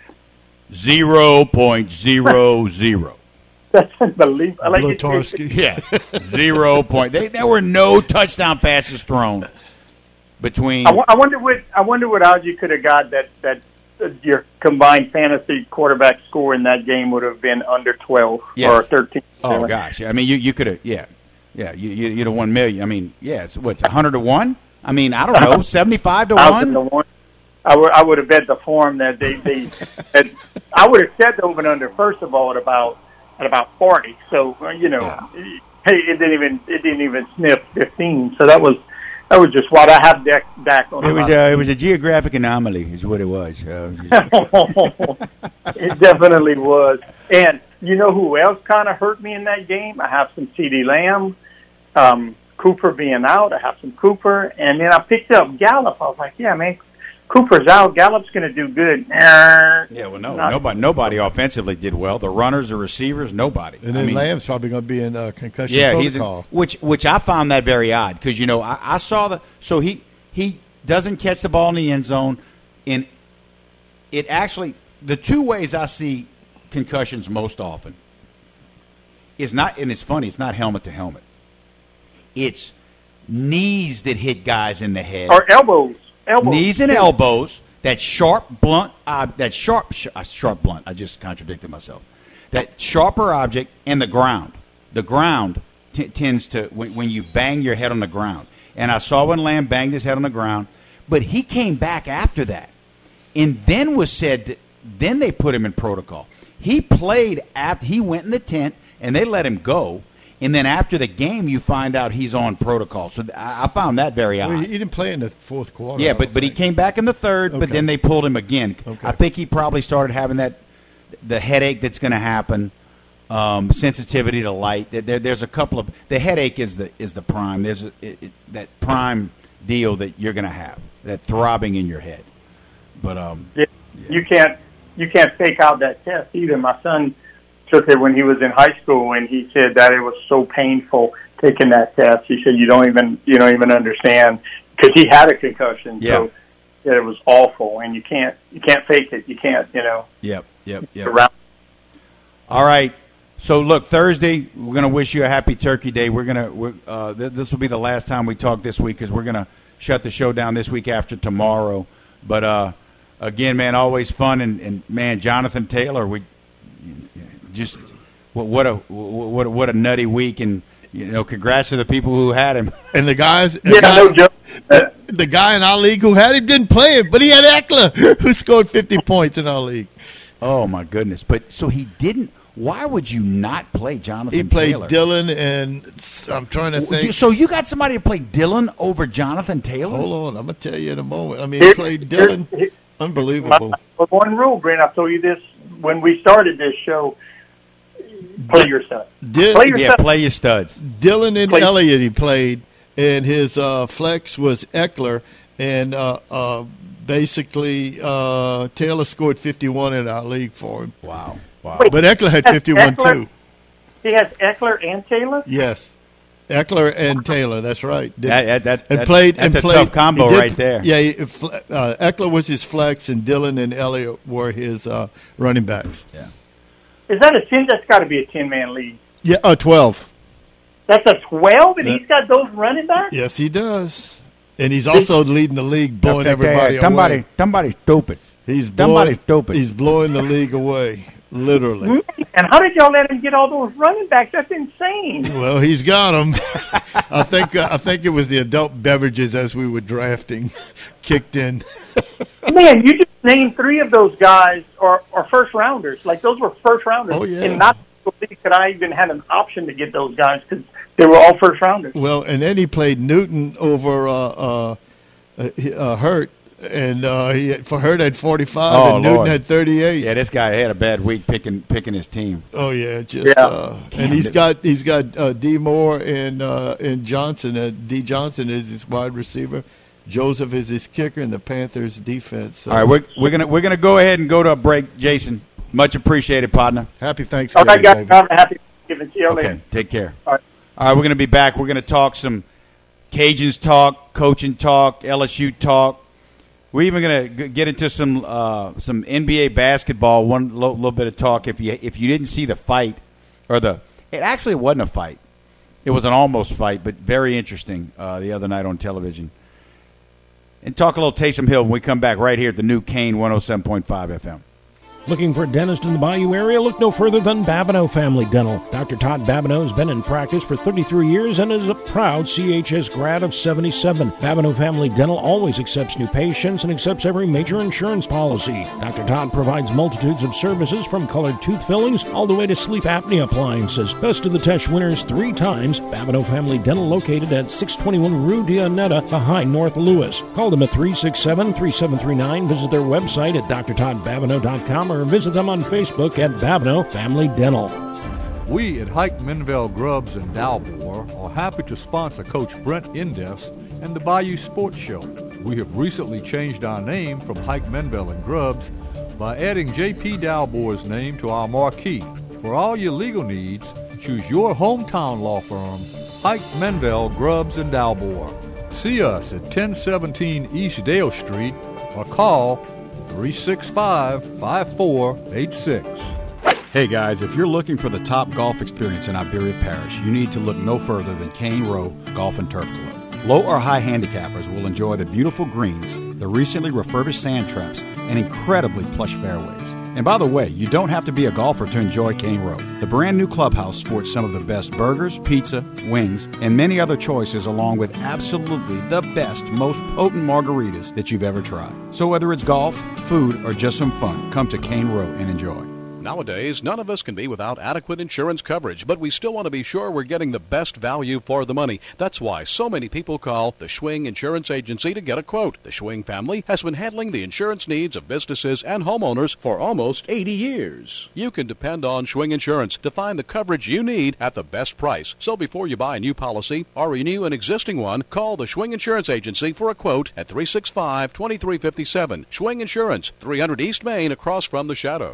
Zero point zero zero. That's unbelievable. Like it- Blotarski. Yeah, zero point. They, there were no touchdown passes thrown between. I, w- I wonder what I wonder what odds you could have got that that uh, your combined fantasy quarterback score in that game would have been under twelve Yes. or thirteen. Oh gosh, I mean, you you could have, yeah, yeah, you you you'd have won million. I mean, yeah, it's what's a hundred to one. I mean, I don't know, seventy-five to Thousand to one. one. I would I would have bet the form that they they that I would have set the over and under first of all at about at about forty. So uh, you know, Yeah. hey, it didn't even it didn't even sniff fifteen. So that was that was just wild. I have Dak Dak on It the was line. a, it was a geographic anomaly, is what it was. Uh, It definitely was. And you know who else kind of hurt me in that game? I have some CeeDee Lamb, um, Cooper being out. I have some Cooper, and then I picked up Gallup. I was like, yeah, man, Cooper's out. Gallup's going to do good. yeah, well, no, Not- nobody nobody offensively did well. The runners, the receivers, nobody. And then I mean, Lamb's probably going to be in uh, concussion yeah, he's protocol. in, which which I found that very odd because you know I, I saw the so he he doesn't catch the ball in the end zone, and it actually the two ways I see concussions most often is not, and it's funny, it's not helmet to helmet. It's knees that hit guys in the head, or elbows. Elbows. knees and elbows. That sharp, blunt, uh, that sharp, sh- uh, sharp, blunt. I just contradicted myself. That sharper object and the ground. The ground t- tends to when, when you bang your head on the ground. And I saw when Lamb banged his head on the ground, but he came back after that, and then was said. To, then they put him in protocol. He played after he went in the tent, and they let him go. And then after the game, you find out he's on protocol. So I, I found that very odd. Well, he he didn't play in the fourth quarter. Yeah, I but don't but he think. came back in the third, but Okay. then they pulled him again. Okay. I think he probably started having that the headache that's going to happen, um, sensitivity to light. There, there- there's a couple of the headache is the is the prime. There's a, it, it, that prime deal that you're going to have, that throbbing in your head. But um, Yeah. You can't you can't fake out that test either. My son took it when he was in high school, and he said that it was so painful taking that test. He said you don't even you don't even understand because he had a concussion. Yeah. So it was awful, and you can't you can't fake it. You can't you know. Yep. Yep. Yep. Around. All right. So look, Thursday we're going to wish you a happy Turkey Day. We're going to uh, th- this will be the last time we talk this week because we're going to shut the show down this week after tomorrow. But uh, again, man, always fun, and, and man, Jonathan Taylor, we just what, what a what a, what a nutty week, and you know, congrats to the people who had him. And the guys, the Yeah, guy, no joke. the, the guy in our league who had him didn't play it, but he had Eckler, who scored fifty points in our league. Oh my goodness! But so he didn't. Why would you not play Jonathan He played Taylor? Dylan, and I'm trying to think. So you got somebody to play Dylan over Jonathan Taylor? Hold on, I'm gonna tell you in a moment. I mean, Here- he played Dylan, here- unbelievable. But one rule, Brent, I told you this when we started this show. Play your stuff. Did, Play your Yeah, stuff. play your studs. Dylan and Play- Elliott he played, and his uh, flex was Eckler, and uh, uh, basically uh, Taylor scored fifty-one in our league for him. Wow, wow. Wait, But Eckler had has fifty-one Eckler- too. He has Eckler and Taylor. Yes, Eckler and Taylor. That's right. Did- That, that, that's, and that's, played that's and a played, tough combo he did- right there. Yeah, he, uh, Eckler was his flex, and Dylan and Elliott were his uh, running backs. Yeah. Is that a ten? That's got to be a ten-man league. Yeah, uh, twelve. That's a twelve, and Yeah. he's got those running backs. Yes, he does. And he's also leading the league, blowing everybody somebody, away. somebody stupid. He's somebody blowing, stupid. He's blowing the league away, literally. And how did y'all let him get all those running backs? That's insane. Well, he's got them. I think uh, I think it was the adult beverages as we were drafting kicked in. Man, you just named three of those guys are, are first rounders. Like those were first rounders. Oh, yeah. And not could I even had an option to get those guys because they were all first rounders. Well, and then he played Newton over uh, uh, uh, uh, Hurt, and uh, he had, for Hurt had forty-five, Oh, and Newton Lord. had thirty-eight. Yeah, this guy had a bad week picking picking his team. Oh yeah, just Yeah. Uh, and he's got he's got uh, D Moore and uh, and Johnson. Uh, D Johnson is his wide receiver. Joseph is his kicker, and the Panthers defense. So. All right, we're, we're gonna we're gonna go ahead and go to a break, Jason. Much appreciated, partner. Happy All Thanksgiving, right, guys. baby. Have a happy Thanksgiving. See you Okay, later. take care. All right. All right, we're going to be back. We're going to talk some Cajuns talk, coaching talk, L S U talk. We're even going to get into some uh, some N B A basketball. One lo- little bit of talk. If you if you didn't see the fight, or the it actually wasn't a fight. It was an almost fight, but very interesting uh, the other night on television. And talk a little Taysom Hill when we come back right here at the new Kane one oh seven point five F M. Looking for a dentist in the Bayou area? Look no further than Babineau Family Dental. Doctor Todd Babineau has been in practice for thirty-three years and is a proud C H S grad of seventy-seven. Babineau Family Dental always accepts new patients and accepts every major insurance policy. Doctor Todd provides multitudes of services from colored tooth fillings all the way to sleep apnea appliances. Best of the test winners three times. Babineau Family Dental located at six twenty-one Rue Dionetta behind North Lewis. Call them at three six seven, three seven three nine. Visit their website at d r todd babineau dot com or visit them on Facebook at Babineau Family Dental. We at Hike Menville Grubs in Dalmore are happy to sponsor Coach Brent Indest and the Bayou Sports Show. We have recently changed our name from Hike Menville and Grubs by adding J P Dalmore's name to our marquee. For all your legal needs, choose your hometown law firm, Hike Menville Grubs in Dalmore. See us at ten seventeen East Dale Street or call three six five, five four eight six. Hey guys, if you're looking for the top golf experience in Iberia Parish, you need to look no further than Cane Row Golf and Turf Club. Low or high handicappers will enjoy the beautiful greens, the recently refurbished sand traps, and incredibly plush fairways. And by the way, you don't have to be a golfer to enjoy Cane Row. The brand new clubhouse sports some of the best burgers, pizza, wings, and many other choices, along with absolutely the best, most potent margaritas that you've ever tried. So whether it's golf, food, or just some fun, come to Cane Row and enjoy. Nowadays, none of us can be without adequate insurance coverage, but we still want to be sure we're getting the best value for the money. That's why so many people call the Schwing Insurance Agency to get a quote. The Schwing family has been handling the insurance needs of businesses and homeowners for almost eighty years. You can depend on Schwing Insurance to find the coverage you need at the best price. So before you buy a new policy or renew an existing one, call the Schwing Insurance Agency for a quote at three six five, two three five seven. Schwing Insurance, three hundred East Main, across from the Shadows.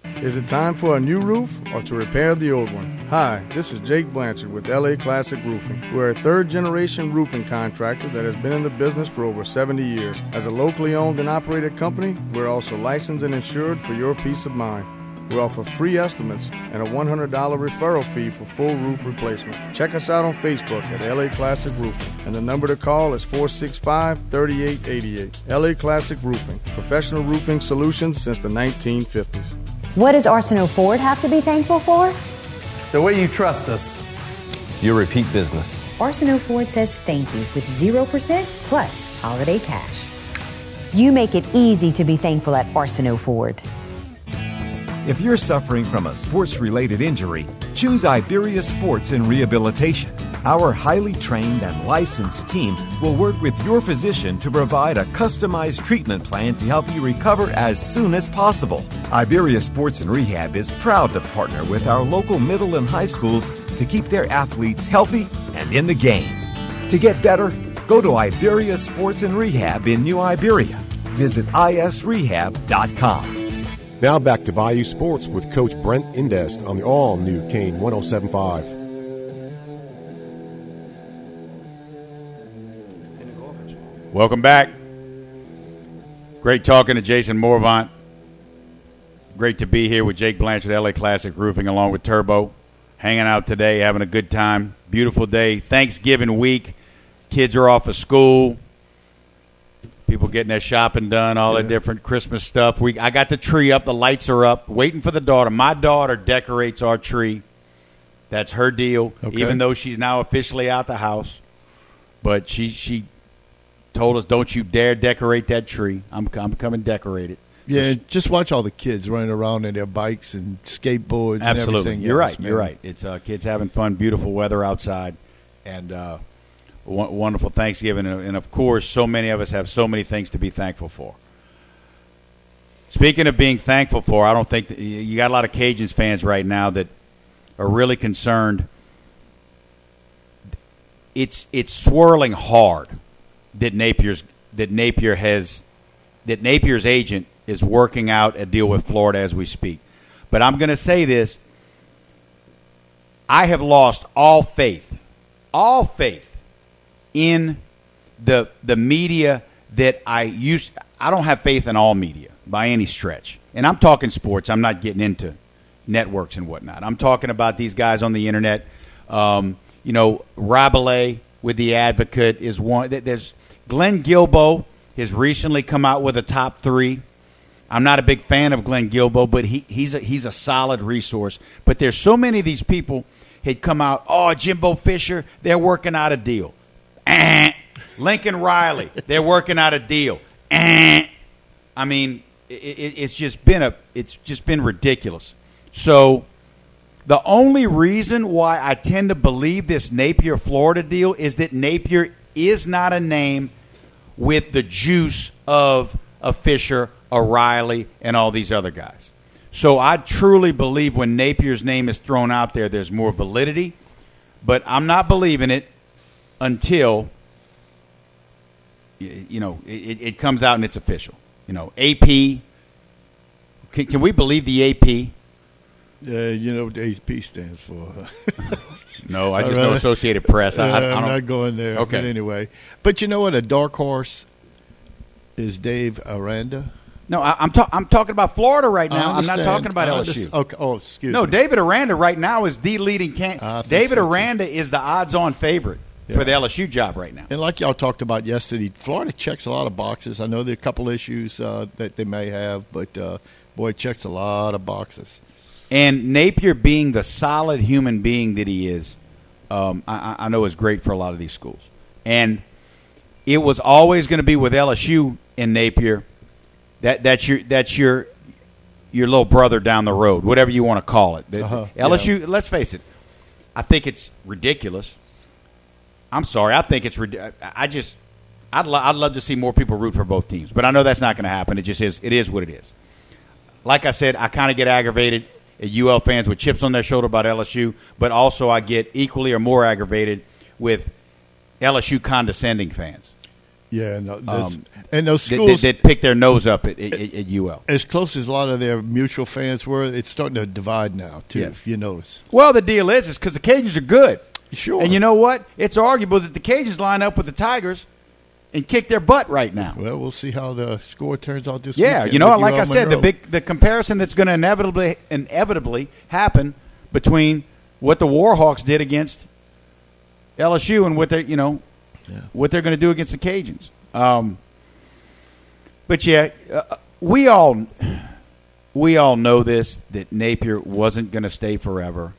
Is it time for a new roof or to repair the old one? Hi, this is Jake Blanchard with L A Classic Roofing. We're a third-generation roofing contractor that has been in the business for over seventy years. As a locally owned and operated company, we're also licensed and insured for your peace of mind. We offer free estimates and a one hundred dollars referral fee for full roof replacement. Check us out on Facebook at L A Classic Roofing, and the number to call is four six five, three eight eight eight. L A Classic Roofing, professional roofing solutions since the nineteen fifties. What does Arsenault Ford have to be thankful for? The way you trust us. Your repeat business. Arsenault Ford says thank you with zero percent plus holiday cash. You make it easy to be thankful at Arsenault Ford. If you're suffering from a sports-related injury, choose Iberia Sports and Rehabilitation. Our highly trained and licensed team will work with your physician to provide a customized treatment plan to help you recover as soon as possible. Iberia Sports and Rehab is proud to partner with our local middle and high schools to keep their athletes healthy and in the game. To get better, go to Iberia Sports and Rehab in New Iberia. Visit I S rehab dot com. Now back to Bayou Sports with Coach Brent Indest on the all-new Kane one oh seven point five. Welcome back. Great talking to Jason Morvant. Great to be here with Jake Blanchard, L A Classic Roofing, along with Turbo. Hanging out today, having a good time. Beautiful day. Thanksgiving week. Kids are off of school. People getting their shopping done, all yeah. that different Christmas stuff. We I got the tree up. The lights are up. Waiting for the daughter. My daughter decorates our tree. That's her deal, okay. Even though she's now officially out the house. But she she told us, don't you dare decorate that tree. I'm, I'm coming decorate it. Yeah, so, just watch all the kids running around in their bikes and skateboards absolutely. and everything. You're else, right. man. You're right. It's uh, kids having fun, beautiful weather outside, and uh, w- wonderful Thanksgiving. And, and, of course, so many of us have so many things to be thankful for. Speaking of being thankful for, I don't think that you got a lot of Cajuns fans right now that are really concerned. It's it's swirling hard that Napier's that Napier has that Napier's agent is working out a deal with Florida as we speak. But I'm going to say this. I have lost all faith, all faith in the the media that I used. I don't have faith in all media by any stretch. And I'm talking sports. I'm not getting into networks and whatnot. I'm talking about these guys on the internet. Um, you know, Rabelais with The Advocate is one. There's Glenn Guilbeau has recently come out with a top three. I'm not a big fan of Glenn Guilbeau, but he, he's a, he's a solid resource. But there's so many of these people had come out. Oh, Jimbo Fisher, they're working out a deal. Eh. Lincoln Riley, they're working out a deal. Eh. I mean, it, it, it's just been a it's just been ridiculous. So the only reason why I tend to believe this Napier Florida deal is that Napier is not a name with the juice of a Fisher, a Riley, and all these other guys. So I truly believe when Napier's name is thrown out there, there's more validity. But I'm not believing it until, you know, it, it comes out and it's official. You know, A P. Can, can we believe the A P? Yeah, uh, you know what the A P stands for. No, I just know Associated Press. I, uh, I, I don't, I'm not going there. Okay. But anyway. But you know what? A dark horse is Dave Aranda. No, I, I'm, ta- I'm talking about Florida right now. I'm not talking about L S U. Okay. Oh, excuse no, me. No, David Aranda right now is the leading candidate. David so Aranda too. is the odds-on favorite yeah. for the L S U job right now. And like y'all talked about yesterday, Florida checks a lot of boxes. I know there are a couple issues uh, that they may have, but, uh, boy, it checks a lot of boxes. And Napier being the solid human being that he is, um, I, I know is great for a lot of these schools. And it was always going to be with L S U and Napier. That that's your that's your your little brother down the road, whatever you want to call it. Uh-huh, L S U. Yeah. Let's face it. I think it's ridiculous. I'm sorry. I think it's. I just. I'd lo- I'd love to see more people root for both teams, but I know that's not going to happen. It just is. It is what it is. Like I said, I kind of get aggravated at U L fans with chips on their shoulder about L S U, but also I get equally or more aggravated with L S U condescending fans. Yeah, no, um, and those that, schools that, that pick their nose up at, at, at U L. As close as a lot of their mutual fans were, it's starting to divide now too. Yeah. If you notice. Well, the deal is, is because the Cajuns are good. Sure. And you know what? It's arguable that the Cajuns line up with the Tigers and kick their butt right now. Well, we'll see how the score turns out this Yeah, weekend. you know, with like U L I said, the Monroe. big the comparison that's going to inevitably inevitably happen between what the Warhawks did against L S U and what they, you know, yeah. what they're going to do against the Cajuns. Um, but yeah, uh, we all we all know this, that Napier wasn't going to stay forever.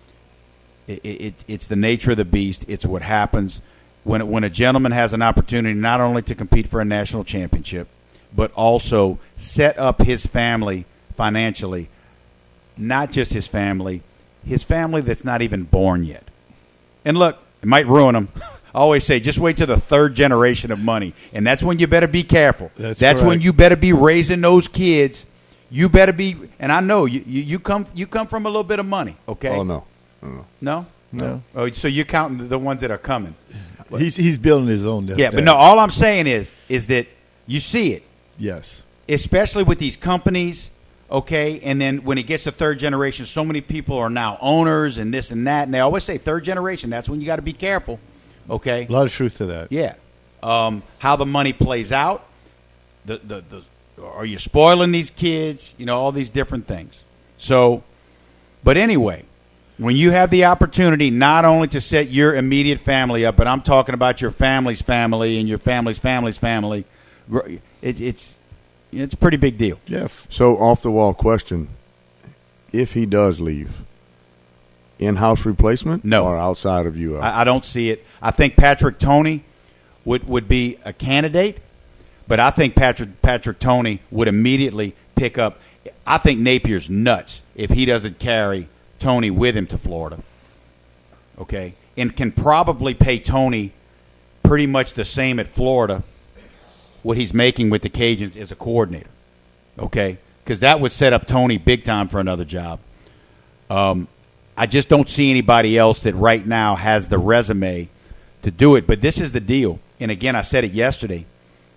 It, it, it's the nature of the beast. It's what happens when when a gentleman has an opportunity not only to compete for a national championship, but also set up his family financially. Not just his family, his family that's not even born yet. And look, it might ruin him. I always say, just wait till the third generation of money, and that's when you better be careful. That's, that's when correct. you better be raising those kids. You better be, and I know you, you, you come you come from a little bit of money, okay? Oh, no. no. No? No. Oh, so you're counting the- the ones that are coming. He's he's building his own. Nest Yeah, but egg. no, all I'm saying is is that you see it, Yes. especially with these companies, okay? And then when it gets to third generation, so many people are now owners and this and that, and they always say third generation, that's when you got to be careful, okay? A lot of truth to that. Yeah. Um, how the money plays out, the, the, the are you spoiling these kids, you know, all these different things. So, but anyway, when you have the opportunity not only to set your immediate family up, but I'm talking about your family's family and your family's family's family, it, it's it's a pretty big deal. Yeah. So, off the wall question: if he does leave, in-house replacement, No. or outside of U L? I, I don't see it. I think Patrick Toney would would be a candidate, but I think Patrick Patrick Toney would immediately pick up. I think Napier's nuts if he doesn't carry Toney with him to Florida. Okay, and can probably pay Toney pretty much the same at Florida what he's making with the Cajuns as a coordinator. Okay, because that would set up Toney big time for another job. Um, I just don't see anybody else that right now has the resume to do it. But this is the deal. And again, I said it yesterday.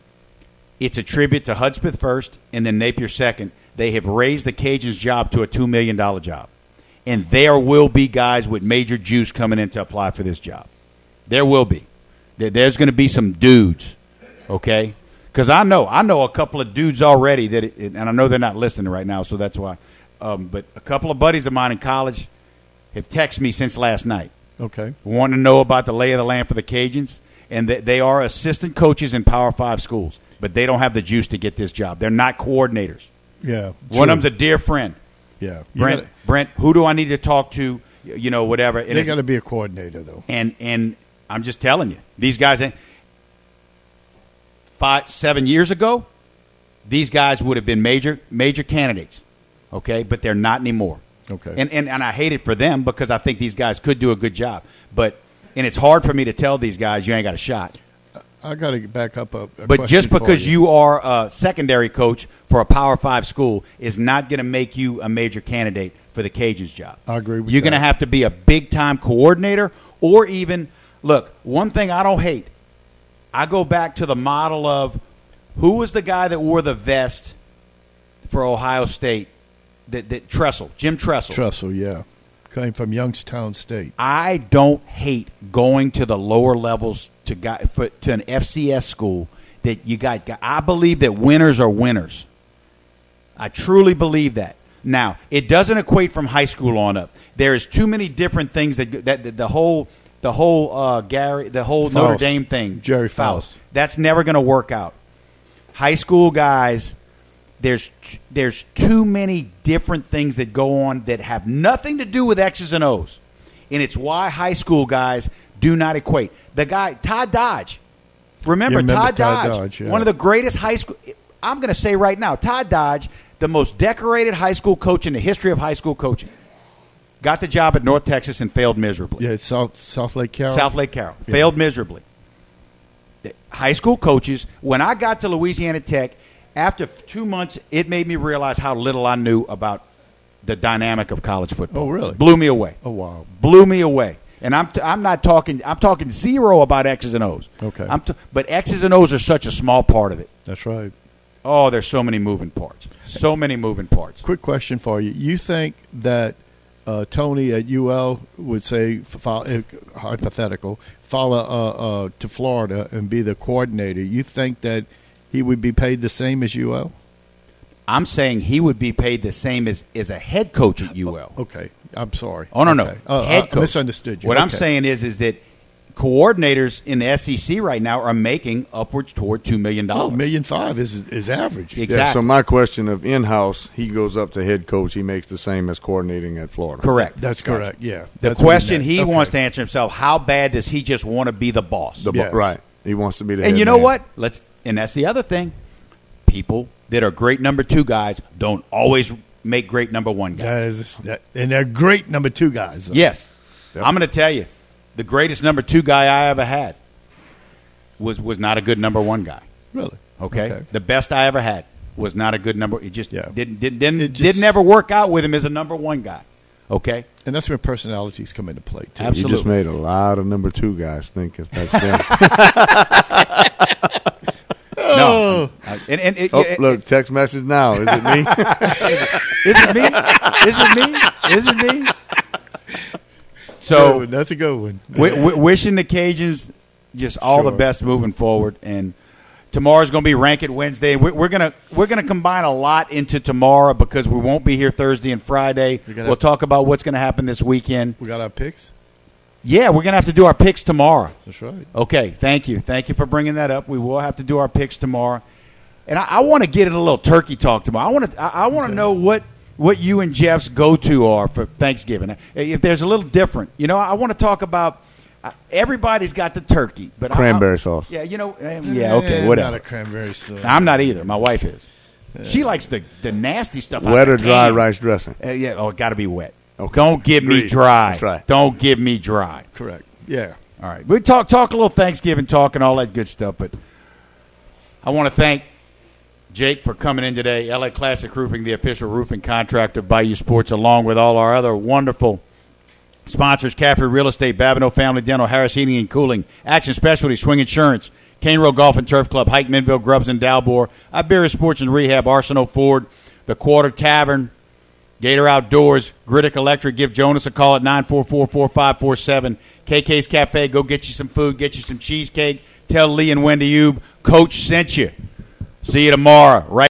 It's a tribute to Hudspeth first and then Napier second. They have raised the Cajuns' job to a two million dollars job. And there will be guys with major juice coming in to apply for this job. There will be. There- There's going to be some dudes, okay? Because I know. I know a couple of dudes already, that, it, and I know they're not listening right now, so that's why. Um, but a couple of buddies of mine in college have texted me since last night. Okay. Want to know about the lay of the land for the Cajuns. And they, they are assistant coaches in Power Five schools, but they don't have the juice to get this job. They're not coordinators. Yeah. One true. of them's a dear friend. Yeah. You Brent, gotta- Brent, who do I need to talk to? You know, whatever. And They it's- got to be a coordinator, though. and and I'm just telling you, these guys, five, seven years ago, these guys would have been major major candidates, okay? But they're not anymore. Okay. And, and and I hate it for them because I think these guys could do a good job. But and it's hard for me to tell these guys you ain't got a shot. I got to back up a, a But question just for because you are a secondary coach for a Power Five school is not going to make you a major candidate for the Cajuns job. I agree with You're that. going to have to be a big-time coordinator or even, look, one thing I don't hate, I go back to the model of who was the guy that wore the vest for Ohio State, that, that Tressel, Jim Tressel. Tressel, yeah. Came from Youngstown State. I don't hate going to the lower levels to got, for, to an F C S school that you got. I believe that winners are winners. I truly believe that. Now, it doesn't equate from high school on up. There is too many different things that that, that the whole the whole uh, Gary the whole Notre Faust. Dame thing. Jerry Faust. That's never going to work out. High school guys. There's t- there's too many different things that go on that have nothing to do with X's and O's, and it's why high school guys do not equate. The guy Todd Dodge, remember, You remember Todd, Todd Dodge, Dodge, yeah. one of the greatest high school. I'm going to say right now, Todd Dodge, the most decorated high school coach in the history of high school coaching, got the job at North Texas and failed miserably. Yeah, it's South South Lake Carroll. South Lake Carroll. Yeah. Failed miserably. The high school coaches, when I got to Louisiana Tech, after two months, it made me realize how little I knew about the dynamic of college football. Oh, really? Blew me away. Oh, wow. Blew me away. And I'm t- I'm not talking I'm talking zero about X's and O's. Okay. I'm t- but X's and O's are such a small part of it. That's right. Oh, there's so many moving parts. So many moving parts. Quick question for you. You think that uh, Tony at U L would say, follow, hypothetical, follow uh, uh, to Florida and be the coordinator? You think that he would be paid the same as U L? I'm saying he would be paid the same as, as a head coach at U L. Okay. I'm sorry. Oh, no, okay. no. Uh, head I coach. misunderstood you. What okay. I'm saying is is that coordinators in the S E C right now are making upwards toward two million dollars. Oh, million five is is average. Exactly. Yeah, so my question of in-house, he goes up to head coach. He makes the same as coordinating at Florida. Correct. That's correct, yeah. The That's question he okay. wants to answer himself, how bad does he just want to be the boss? The bo- Yes. Right. He wants to be the And head you know man. what? Let's and that's the other thing. People that are great number two guys don't always make great number one guys. That is, that, and they're great number two guys. Though. Yes. Yep. I'm going to tell you, the greatest number two guy I ever had was was not a good number one guy. Really? Okay? Okay. The best I ever had was not a good number. It just Yeah. didn't didn't didn't, It just- didn't ever work out with him as a number one guy. Okay? And that's where personalities come into play, too. Absolutely. You just made a lot of number two guys think if that's them. No. I- and, and it, oh, it- look, text message now. Is it me? Is it me? Is it me? Is it me? So Good one. That's a good one. w- w- wishing the Cajuns just all the Sure. best moving forward. And tomorrow's going to be Rank It Wednesday. We- We're going to we're going to combine a lot into tomorrow because we won't be here Thursday and Friday. We gotta- We'll talk about what's going to happen this weekend. We got our picks? Yeah, we're going to have to do our picks tomorrow. That's right. Okay, thank you. Thank you for bringing that up. We will have to do our picks tomorrow. And I, I want to get in a little turkey talk tomorrow. I want to I, I want to Okay. know what, what you and Jeff's go-to are for Thanksgiving. If there's a little different. You know, I want to talk about uh, everybody's got the turkey. but Cranberry I, sauce. Yeah, you know, eh, yeah, okay, Eh, whatever. Not a cranberry sauce. I'm not either. My wife is. She likes the, the nasty stuff. out Wet of or the dry can. rice dressing? Uh, yeah, oh, it got to be wet. Okay. Don't give me Agreed. dry. That's right. Don't give me dry. Correct. Yeah. All right. We talk talk a little Thanksgiving talk and all that good stuff, but I want to thank Jake for coming in today. L A Classic Roofing, the official roofing contractor of Bayou Sports, along with all our other wonderful sponsors, Caffrey Real Estate, Babineau Family Dental, Harris Heating and Cooling, Action Specialties, Swing Insurance, Cane Road Golf and Turf Club, Hike Minville, Grubbs and Dalbor, Iberia Sports and Rehab, Arsenal Ford, The Quarter Tavern, Gator Outdoors, Griddick Electric. Give Jonas a call at nine four four, four five four seven. K K's Cafe. Go get you some food. Get you some cheesecake. Tell Lee and Wendy Ube Coach sent you. See you tomorrow. Right.